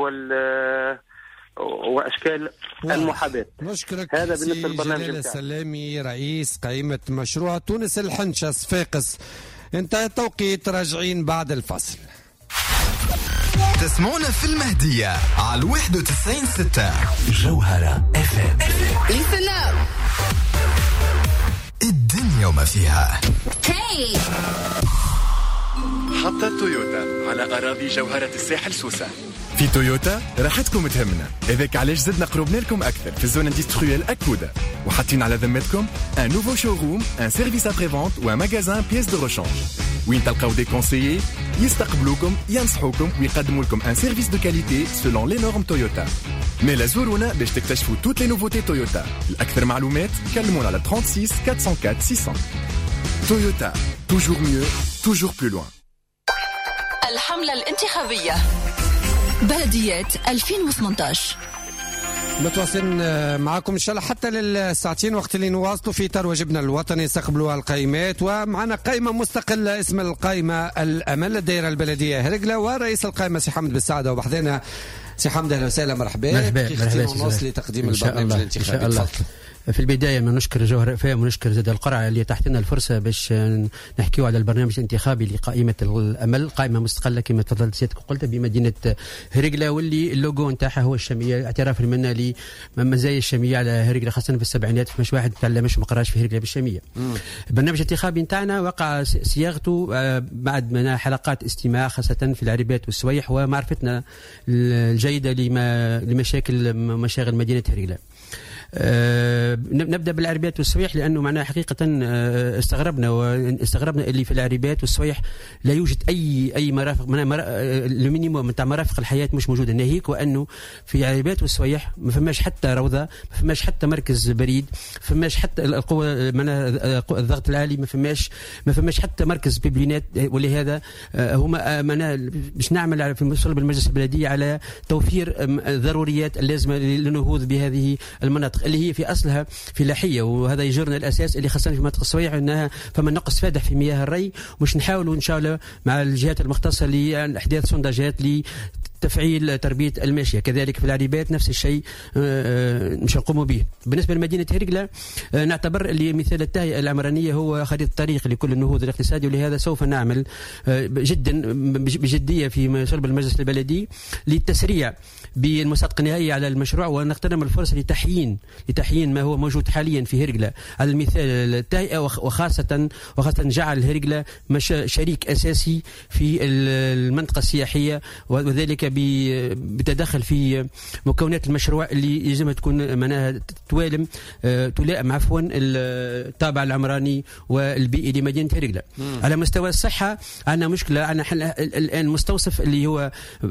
وأشكال المحاباة. نشكرك. هذا بالنسبة للبرنامج جلال السلامي رئيس قائمة مشروع تونس الحنشة صفاقس. انتهى التوقيت، راجعين بعد الفصل. تسمعونا في المهدية على 91.6 جوهرة FM. السلام الدنيا وما فيها. هاي محطة تويوتا على أراضي جوهرة الساحل سوسة. في تويوتا راحتكم تهمنا، هذاك علاش زدنا قربنا لكم أكثر في الزون اندستريال أكودا، وحاطين على ذمتكم ان نوفو شوروم، ان سيرفيس ابري فونت و ماغازان بيس دو روشانج، وين تلقاو دي كونسيي يستقبلوكم ينصحوكم ويقدموا لكم ان سيرفيس دو كاليتي سولون لي نورم تويوتا. ميلا زورونا باش تكتشفوا توت لي نوفوتي تويوتا. الأكثر معلومات كلمونا على 36 404 600. تويوتا توجور ميو توجور بلو لوان. الحملة الانتخابية بلديات 2018 متواصلين معكم ان شاء الله حتى للساعتين، وقت اللي نواصلوا في ترويج واجبنا الوطني استقبلوا القائمات. ومعنا قائمه مستقله اسم القائمه الامل الدائره البلديه هرقله، ورئيس القائمه سي حمد بالسعاده وبحذنا. سي حمد اهلا وسهلا، مرحبا ونص لتقديم البرنامج الانتخابي. في البداية ما نشكر جوهر FM ونشكر زاد القرعة اللي تحتنا الفرصة باش نحكيو على البرنامج الانتخابي لقائمة الأمل، قائمة مستقلة كما تفضلت سيادتك وقلت بمدينة هرقلة، واللي اللوجو نتاعها هو الشامية، اعترافا منا لمزايا الشامية على هرقلة خاصة في السبعينات، فماش واحد تعلمش ما قراش في هرقلة بالشامية. البرنامج الانتخابي نتاعنا وقع صياغته بعد منا حلقات استماع خاصة في العريبات والسويح ومعرفتنا الجيدة لمشاكل مدينة هرقلة. نبدا بالعربيات والسويح لانه معناها حقيقه استغربنا اللي في العربيات والسويح لا يوجد اي مرافق، المينيموم نتاع مرافق الحياه مش موجوده، ناهيك وانه في العربيات والسويح ما فماش حتى روضه، ما فماش حتى مركز بريد، ما فماش حتى القوه الضغط العالي، ما فماش حتى مركز بيبلينات. ولهذا هما باش نعمل في مصلب المجلس البلديه على توفير الضروريات اللازمه للنهوض بهذه المناطق اللي هي في اصلها فلاحيه، وهذا يجرنا الاساس اللي خاصه في مناطق الصويع انها فما نقص فادح في مياه الري. مش نحاولوا ان شاء الله مع الجهات المختصه لاحداث سونداجات تفعيل تربية الماشية. كذلك في العريبات نفس الشيء مش نقوم به. بالنسبة لمدينة هرقلة نعتبر اللي مثال التهيئة العمرانية هو خريطة الطريق لكل النهوض الاقتصادي، ولهذا سوف نعمل بجدية في صلب المجلس البلدي للتسريع بالمصادقة النهائية على المشروع، ونغتنم الفرصة لتحيين ما هو موجود حاليا في هرقلة على المثال التهيئة، وخاصة جعل هرقلة شريك أساسي في المنطقة السياحية، وذلك بتدخل في مكونات المشروع اللي يجب تكون معناها تلائم الطابع العمراني والبيئي لمدينة هرقلة. على مستوى الصحة عندنا مشكلة، عندنا الآن مستوصف اللي هو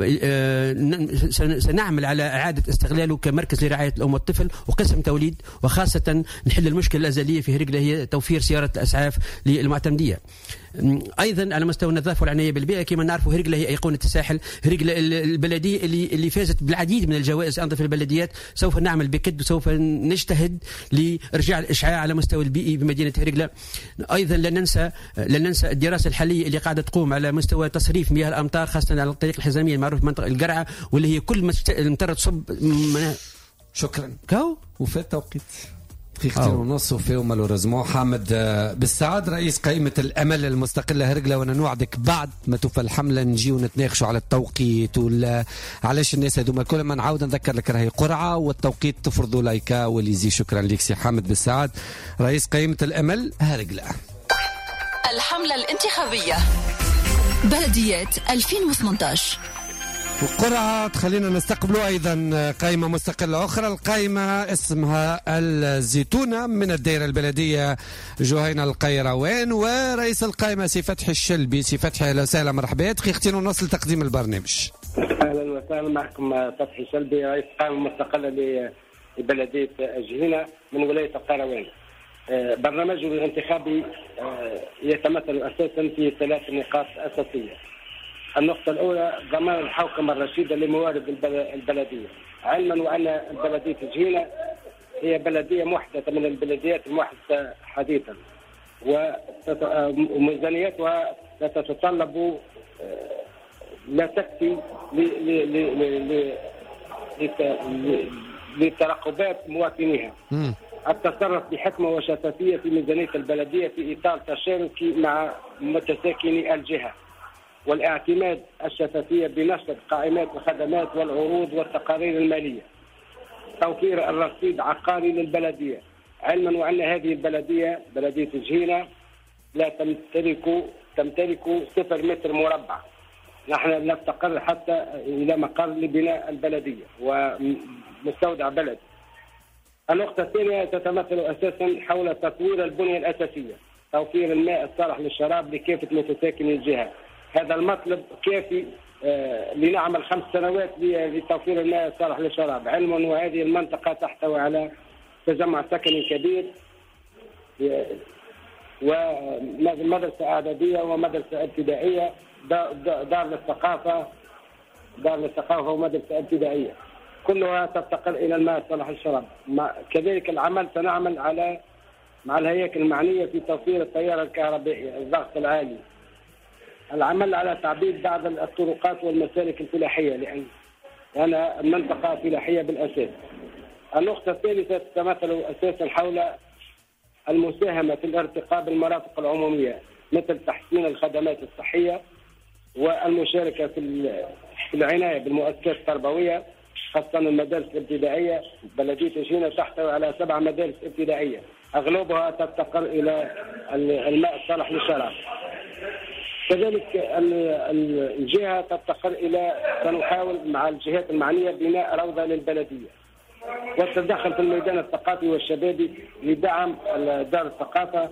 سنعمل على إعادة استغلاله كمركز لرعاية الأم والطفل وقسم توليد، وخاصة نحل المشكلة الأزلية في هرقلة هي توفير سيارة الأسعاف للمعتمدية. ايضا على مستوى النظافه والعنايه بالبيئه كما نعرفوا هرقلة هي ايقونه الساحل، هرقلة البلديه اللي فازت بالعديد من الجوائز انظف البلديات. سوف نعمل بكد وسوف نجتهد لارجاع الاشعاع على مستوى البيئي بمدينه هرقلة. ايضا لا ننسى الدراسه الحاليه اللي قاعده تقوم على مستوى تصريف مياه الامطار خاصه على الطريق الحزاميه المعروف منطقه القرعه، واللي هي كل مطر تصب. شكرا وفي التوقيت دقيقتين ونص وفيهم مالوريزمون. حامد بالسعد رئيس قائمة الأمل المستقلة هرقلة، وانا نوعدك بعد ما توفى الحملة نجي ونتناقشوا على التوقيت ولا علاش الناس هذوما. كل ما نعاود نذكر لك راهي قرعة والتوقيت تفرضوا لايكا والليزي. شكرا لك سي حامد بالسعد رئيس قائمة الأمل هرقلة. الحملة الانتخابية بلديات 2018 وقرعة تخلينا نستقبلوا أيضا قائمة مستقلة أخرى. القائمة اسمها الزيتونة من الدائرة البلدية جهينة القيروان، ورئيس القائمة سي فتحي الشلبي. سي فتحي أهلا وسهلا، مرحبا، دقيقتين ونص لتقديم البرنامج. أهلا وسهلا، معكم فتحي الشلبي رئيس القائمة المستقلة لبلدية جهينة من ولاية القيروان. برنامجه الانتخابي يتمثل أساسا في 3 نقاط أساسية. النقطة الأولى ضمان الحوكمة الرشيدة لموارد البلدية، علما وأن بلدية جهينة هي بلدية محدثة من البلديات المحدثة حديثا، وميزانيتها تتطلب لا تكفي لترقبات مواطنيها. التصرف بحكمة وشفافية في ميزانية البلدية في إطار تشاركي مع متساكني الجهة، والاعتماد الشفافية بنشر قائمات الخدمات والعروض والتقارير المالية. توفير الرصيد عقاري للبلدية، علما وأن هذه البلدية بلدية جهينة لا تمتلك 0 متر مربع. نحن نفتقر حتى إلى مقر لبناء البلدية ومستودع بلد. النقطة الثانية تتمثل أساسا حول تطوير البنية الأساسية، توفير الماء الصالح للشراب لكافة متساكني الجهة. هذا المطلب كافي لنعمل 5 سنوات لتوفير الماء الصالح للشراب، علما وهذه المنطقة تحتوي على تجمع سكني كبير ومدرسة إعدادية ومدرسة ابتدائية، دار للثقافة ومدرسة ابتدائية، كلها تفتقر إلى الماء الصالح للشراب. كذلك العمل سنعمل مع الهياكل المعنية في توفير التيار الكهربائي الضغط العالي. العمل على تعبيد بعض الطرقات والمسالك الفلاحية لأن المنطقة فلاحية بالأساس. النقطة الثالثة تتمثل أساسا حول المساهمة في الارتقاء بالمرافق العمومية، مثل تحسين الخدمات الصحية والمشاركة في العناية بالمؤسسات التربوية، خاصة المدارس الابتدائية. بلدية جهينة تحتوي على 7 مدارس ابتدائية، أغلبها تفتقر إلى الماء الصالح للشراب. كذلك الجهة تفتقر إلى، سنحاول مع الجهات المعنية بناء روضة للبلدية، والتدخل في الميدان الثقافي والشبابي لدعم دار الثقافة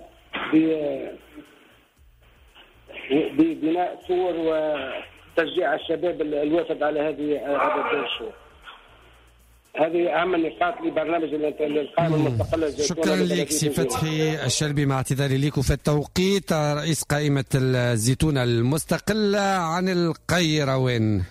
ببناء سور وتشجيع الشباب الوافد على هذا الشهور. هذه أهم النقاط لبرنامج القائمة المستقلة. شكرا لك سي فتحي الشلبي، مع اعتذاري لك في التوقيت، رئيس قائمة الزيتونة المستقلة عن القيروان.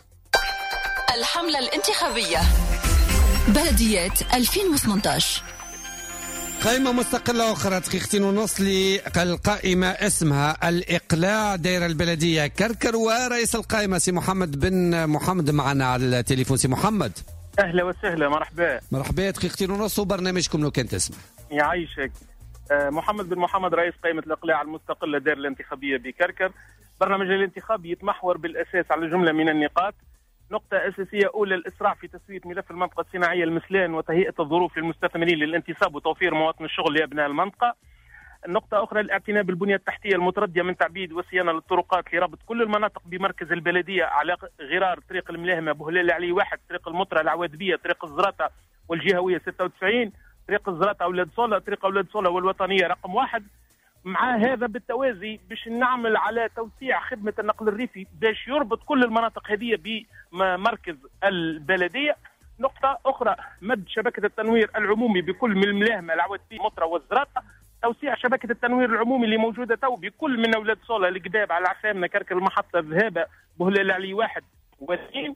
الحملة الانتخابية بلديات 2018 قائمة مستقلة أخرى دقيقتين ونص للقائمة اسمها الإقلاع دائرة البلدية كركر، ورئيس القائمة سي محمد بن محمد معنا على التليفون. سي محمد أهلا وسهلا، مرحبا. مرحبا، دقيقتين ونص وبرنامجكم لو كان تسمع. يعيشك. محمد بن محمد رئيس قائمة الإقلاع المستقلة دائرة الانتخابية بكركر. برنامج الانتخابي يتمحور بالأساس على جملة من النقاط. نقطة أساسية أولى الإسراع في تسوية ملف المنطقة الصناعية المسلان وتهيئة الظروف للمستثمرين للانتصاب وتوفير مواطن الشغل لأبناء المنطقة. النقطة أخرى الاعتناء بالبنية التحتية المتردية من تعبيد وصيانة للطرقات لربط كل المناطق بمركز البلدية على غرار طريق الملاهمة بوهلال علي 1، طريق المطرة العوادبية، طريق الزراطة والجهوية 96، طريق الزراطة أولاد صولة، طريق أولاد صولة والوطنية رقم 1. مع هذا بالتوازي باش نعمل على توسيع خدمة النقل الريفي باش يربط كل المناطق هذه بمركز البلدية. نقطة أخرى مد شبكة التنوير العمومي بكل من الملاهمة العوادبية مطرة والزراطة، توسيع شبكة التنوير العمومي اللي موجودة تو بكل من أولاد صولة القباب على عفامنا كركر المحطة الذهابة بوهلال علي 1 و2.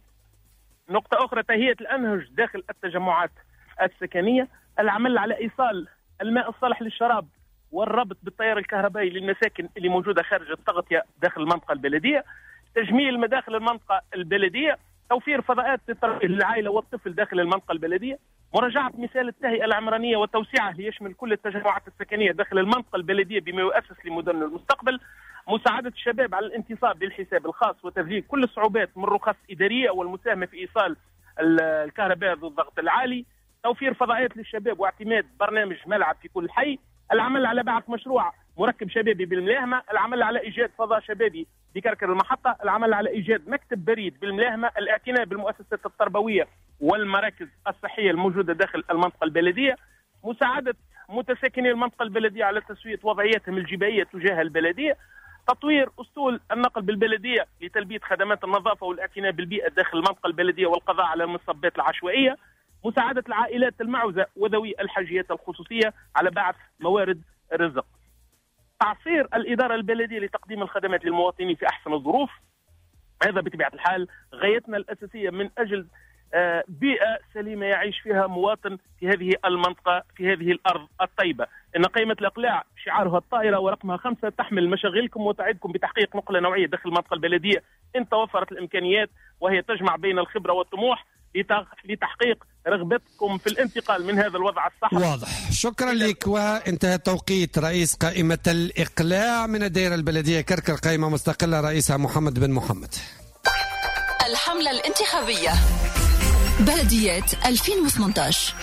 نقطة أخرى تهيئة الأنهج داخل التجمعات السكنية، العمل على إيصال الماء الصالح للشراب والربط بالتيار الكهربائي للمساكن اللي موجودة خارج التغطية داخل المنطقة البلدية، تجميل مداخل المنطقة البلدية، توفير فضاءات للترفيه للعائلة والطفل داخل المنطقة البلدية، مراجعة مثال التهيئة العمرانية وتوسيعها ليشمل كل التجمعات السكنية داخل المنطقة البلدية بما يؤسس لمدن المستقبل، مساعدة الشباب على الانتصاب للحساب الخاص وتذليل كل الصعوبات من رخص إدارية والمساهمة في إيصال الكهرباء ذو الضغط العالي، توفير فضاءات للشباب واعتماد برنامج ملعب في كل حي، العمل على بعث مشروع مركب شبابي بالملاهمة، العمل على إيجاد فضاء شبابي بكركر المحطة، العمل على إيجاد مكتب بريد بالملاهمة، الاعتناء بالمؤسسات التربوية والمراكز الصحية الموجودة داخل المنطقة البلدية، مساعدة متساكني المنطقة البلدية على تسوية وضعيتهم الجبائية تجاه البلدية، تطوير أسطول النقل بالبلدية لتلبية خدمات النظافة والاعتناء بالبيئة داخل المنطقة البلدية والقضاء على المصبات العشوائية، مساعدة العائلات المعوزة وذوي الحاجيات الخصوصية على بعث موارد الرزق، تعصير الإدارة البلدية لتقديم الخدمات للمواطنين في أحسن الظروف. هذا بطبيعة الحال غايتنا الأساسية من أجل بيئة سليمة يعيش فيها مواطن في هذه المنطقة في هذه الأرض الطيبة. إن قائمة الإقلاع شعارها الطائرة ورقمها 5 تحمل مشاغلكم وتعدكم بتحقيق نقلة نوعية داخل المنطقة البلدية إن توفرت الإمكانيات، وهي تجمع بين الخبرة والطموح لتحقيق رغبتكم في الانتقال من هذا الوضع الصحي. واضح، شكرا لك. وانتهى توقيت رئيس قائمة الإقلاع من الدائرة البلدية كركر، قائمة مستقلة رئيسها محمد بن محمد. الحملة الانتخابية بلديات 2018.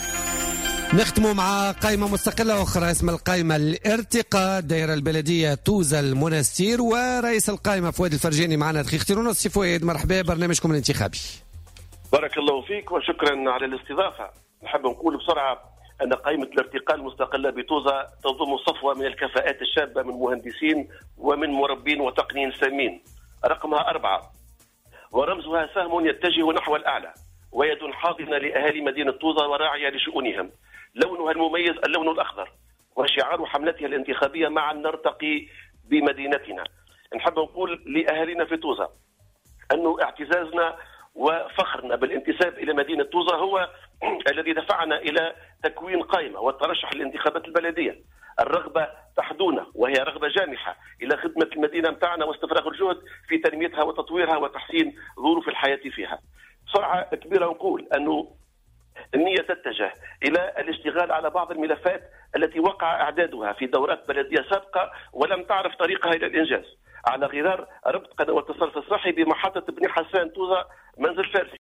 نختم مع قائمة مستقلة أخرى اسمها القائمة الارتقاء دائرة البلدية توزة المنستير، ورئيس القائمة فؤاد الفرجاني معنا دقيقتين ونص. سي فؤاد مرحبا، برنامجكم الانتخابي. بارك الله فيك وشكرا على الاستضافة. نحب نقول بسرعة أن قائمة الارتقاء المستقلة بتوزة تضم صفوة من الكفاءات الشابة من مهندسين ومن مربين وتقنيين سامين. رقمها 4 ورمزها سهم يتجه نحو الأعلى ويد حاضنة لأهالي مدينة توزة وراعية لشؤونهم. لونها المميز اللون الأخضر، وشعار حملتها الانتخابية معا نرتقي بمدينتنا. نحب نقول لأهالينا في توزة أنه اعتزازنا وفخرنا بالانتساب إلى مدينة توزة هو الذي دفعنا إلى تكوين قائمة والترشح للانتخابات البلدية. الرغبة تحدونا وهي رغبة جامحة إلى خدمة المدينة متاعنا واستفراغ الجهد في تنميتها وتطويرها وتحسين ظروف الحياة فيها. بسرعة كبيرة نقول أنه النية تتجه إلى الاشتغال على بعض الملفات التي وقع إعدادها في دورات بلدية سابقة ولم تعرف طريقها إلى الإنجاز، على غرار ربط قنوات الصرف الصحي بمحطة بني حسان توزة منزل فارسي.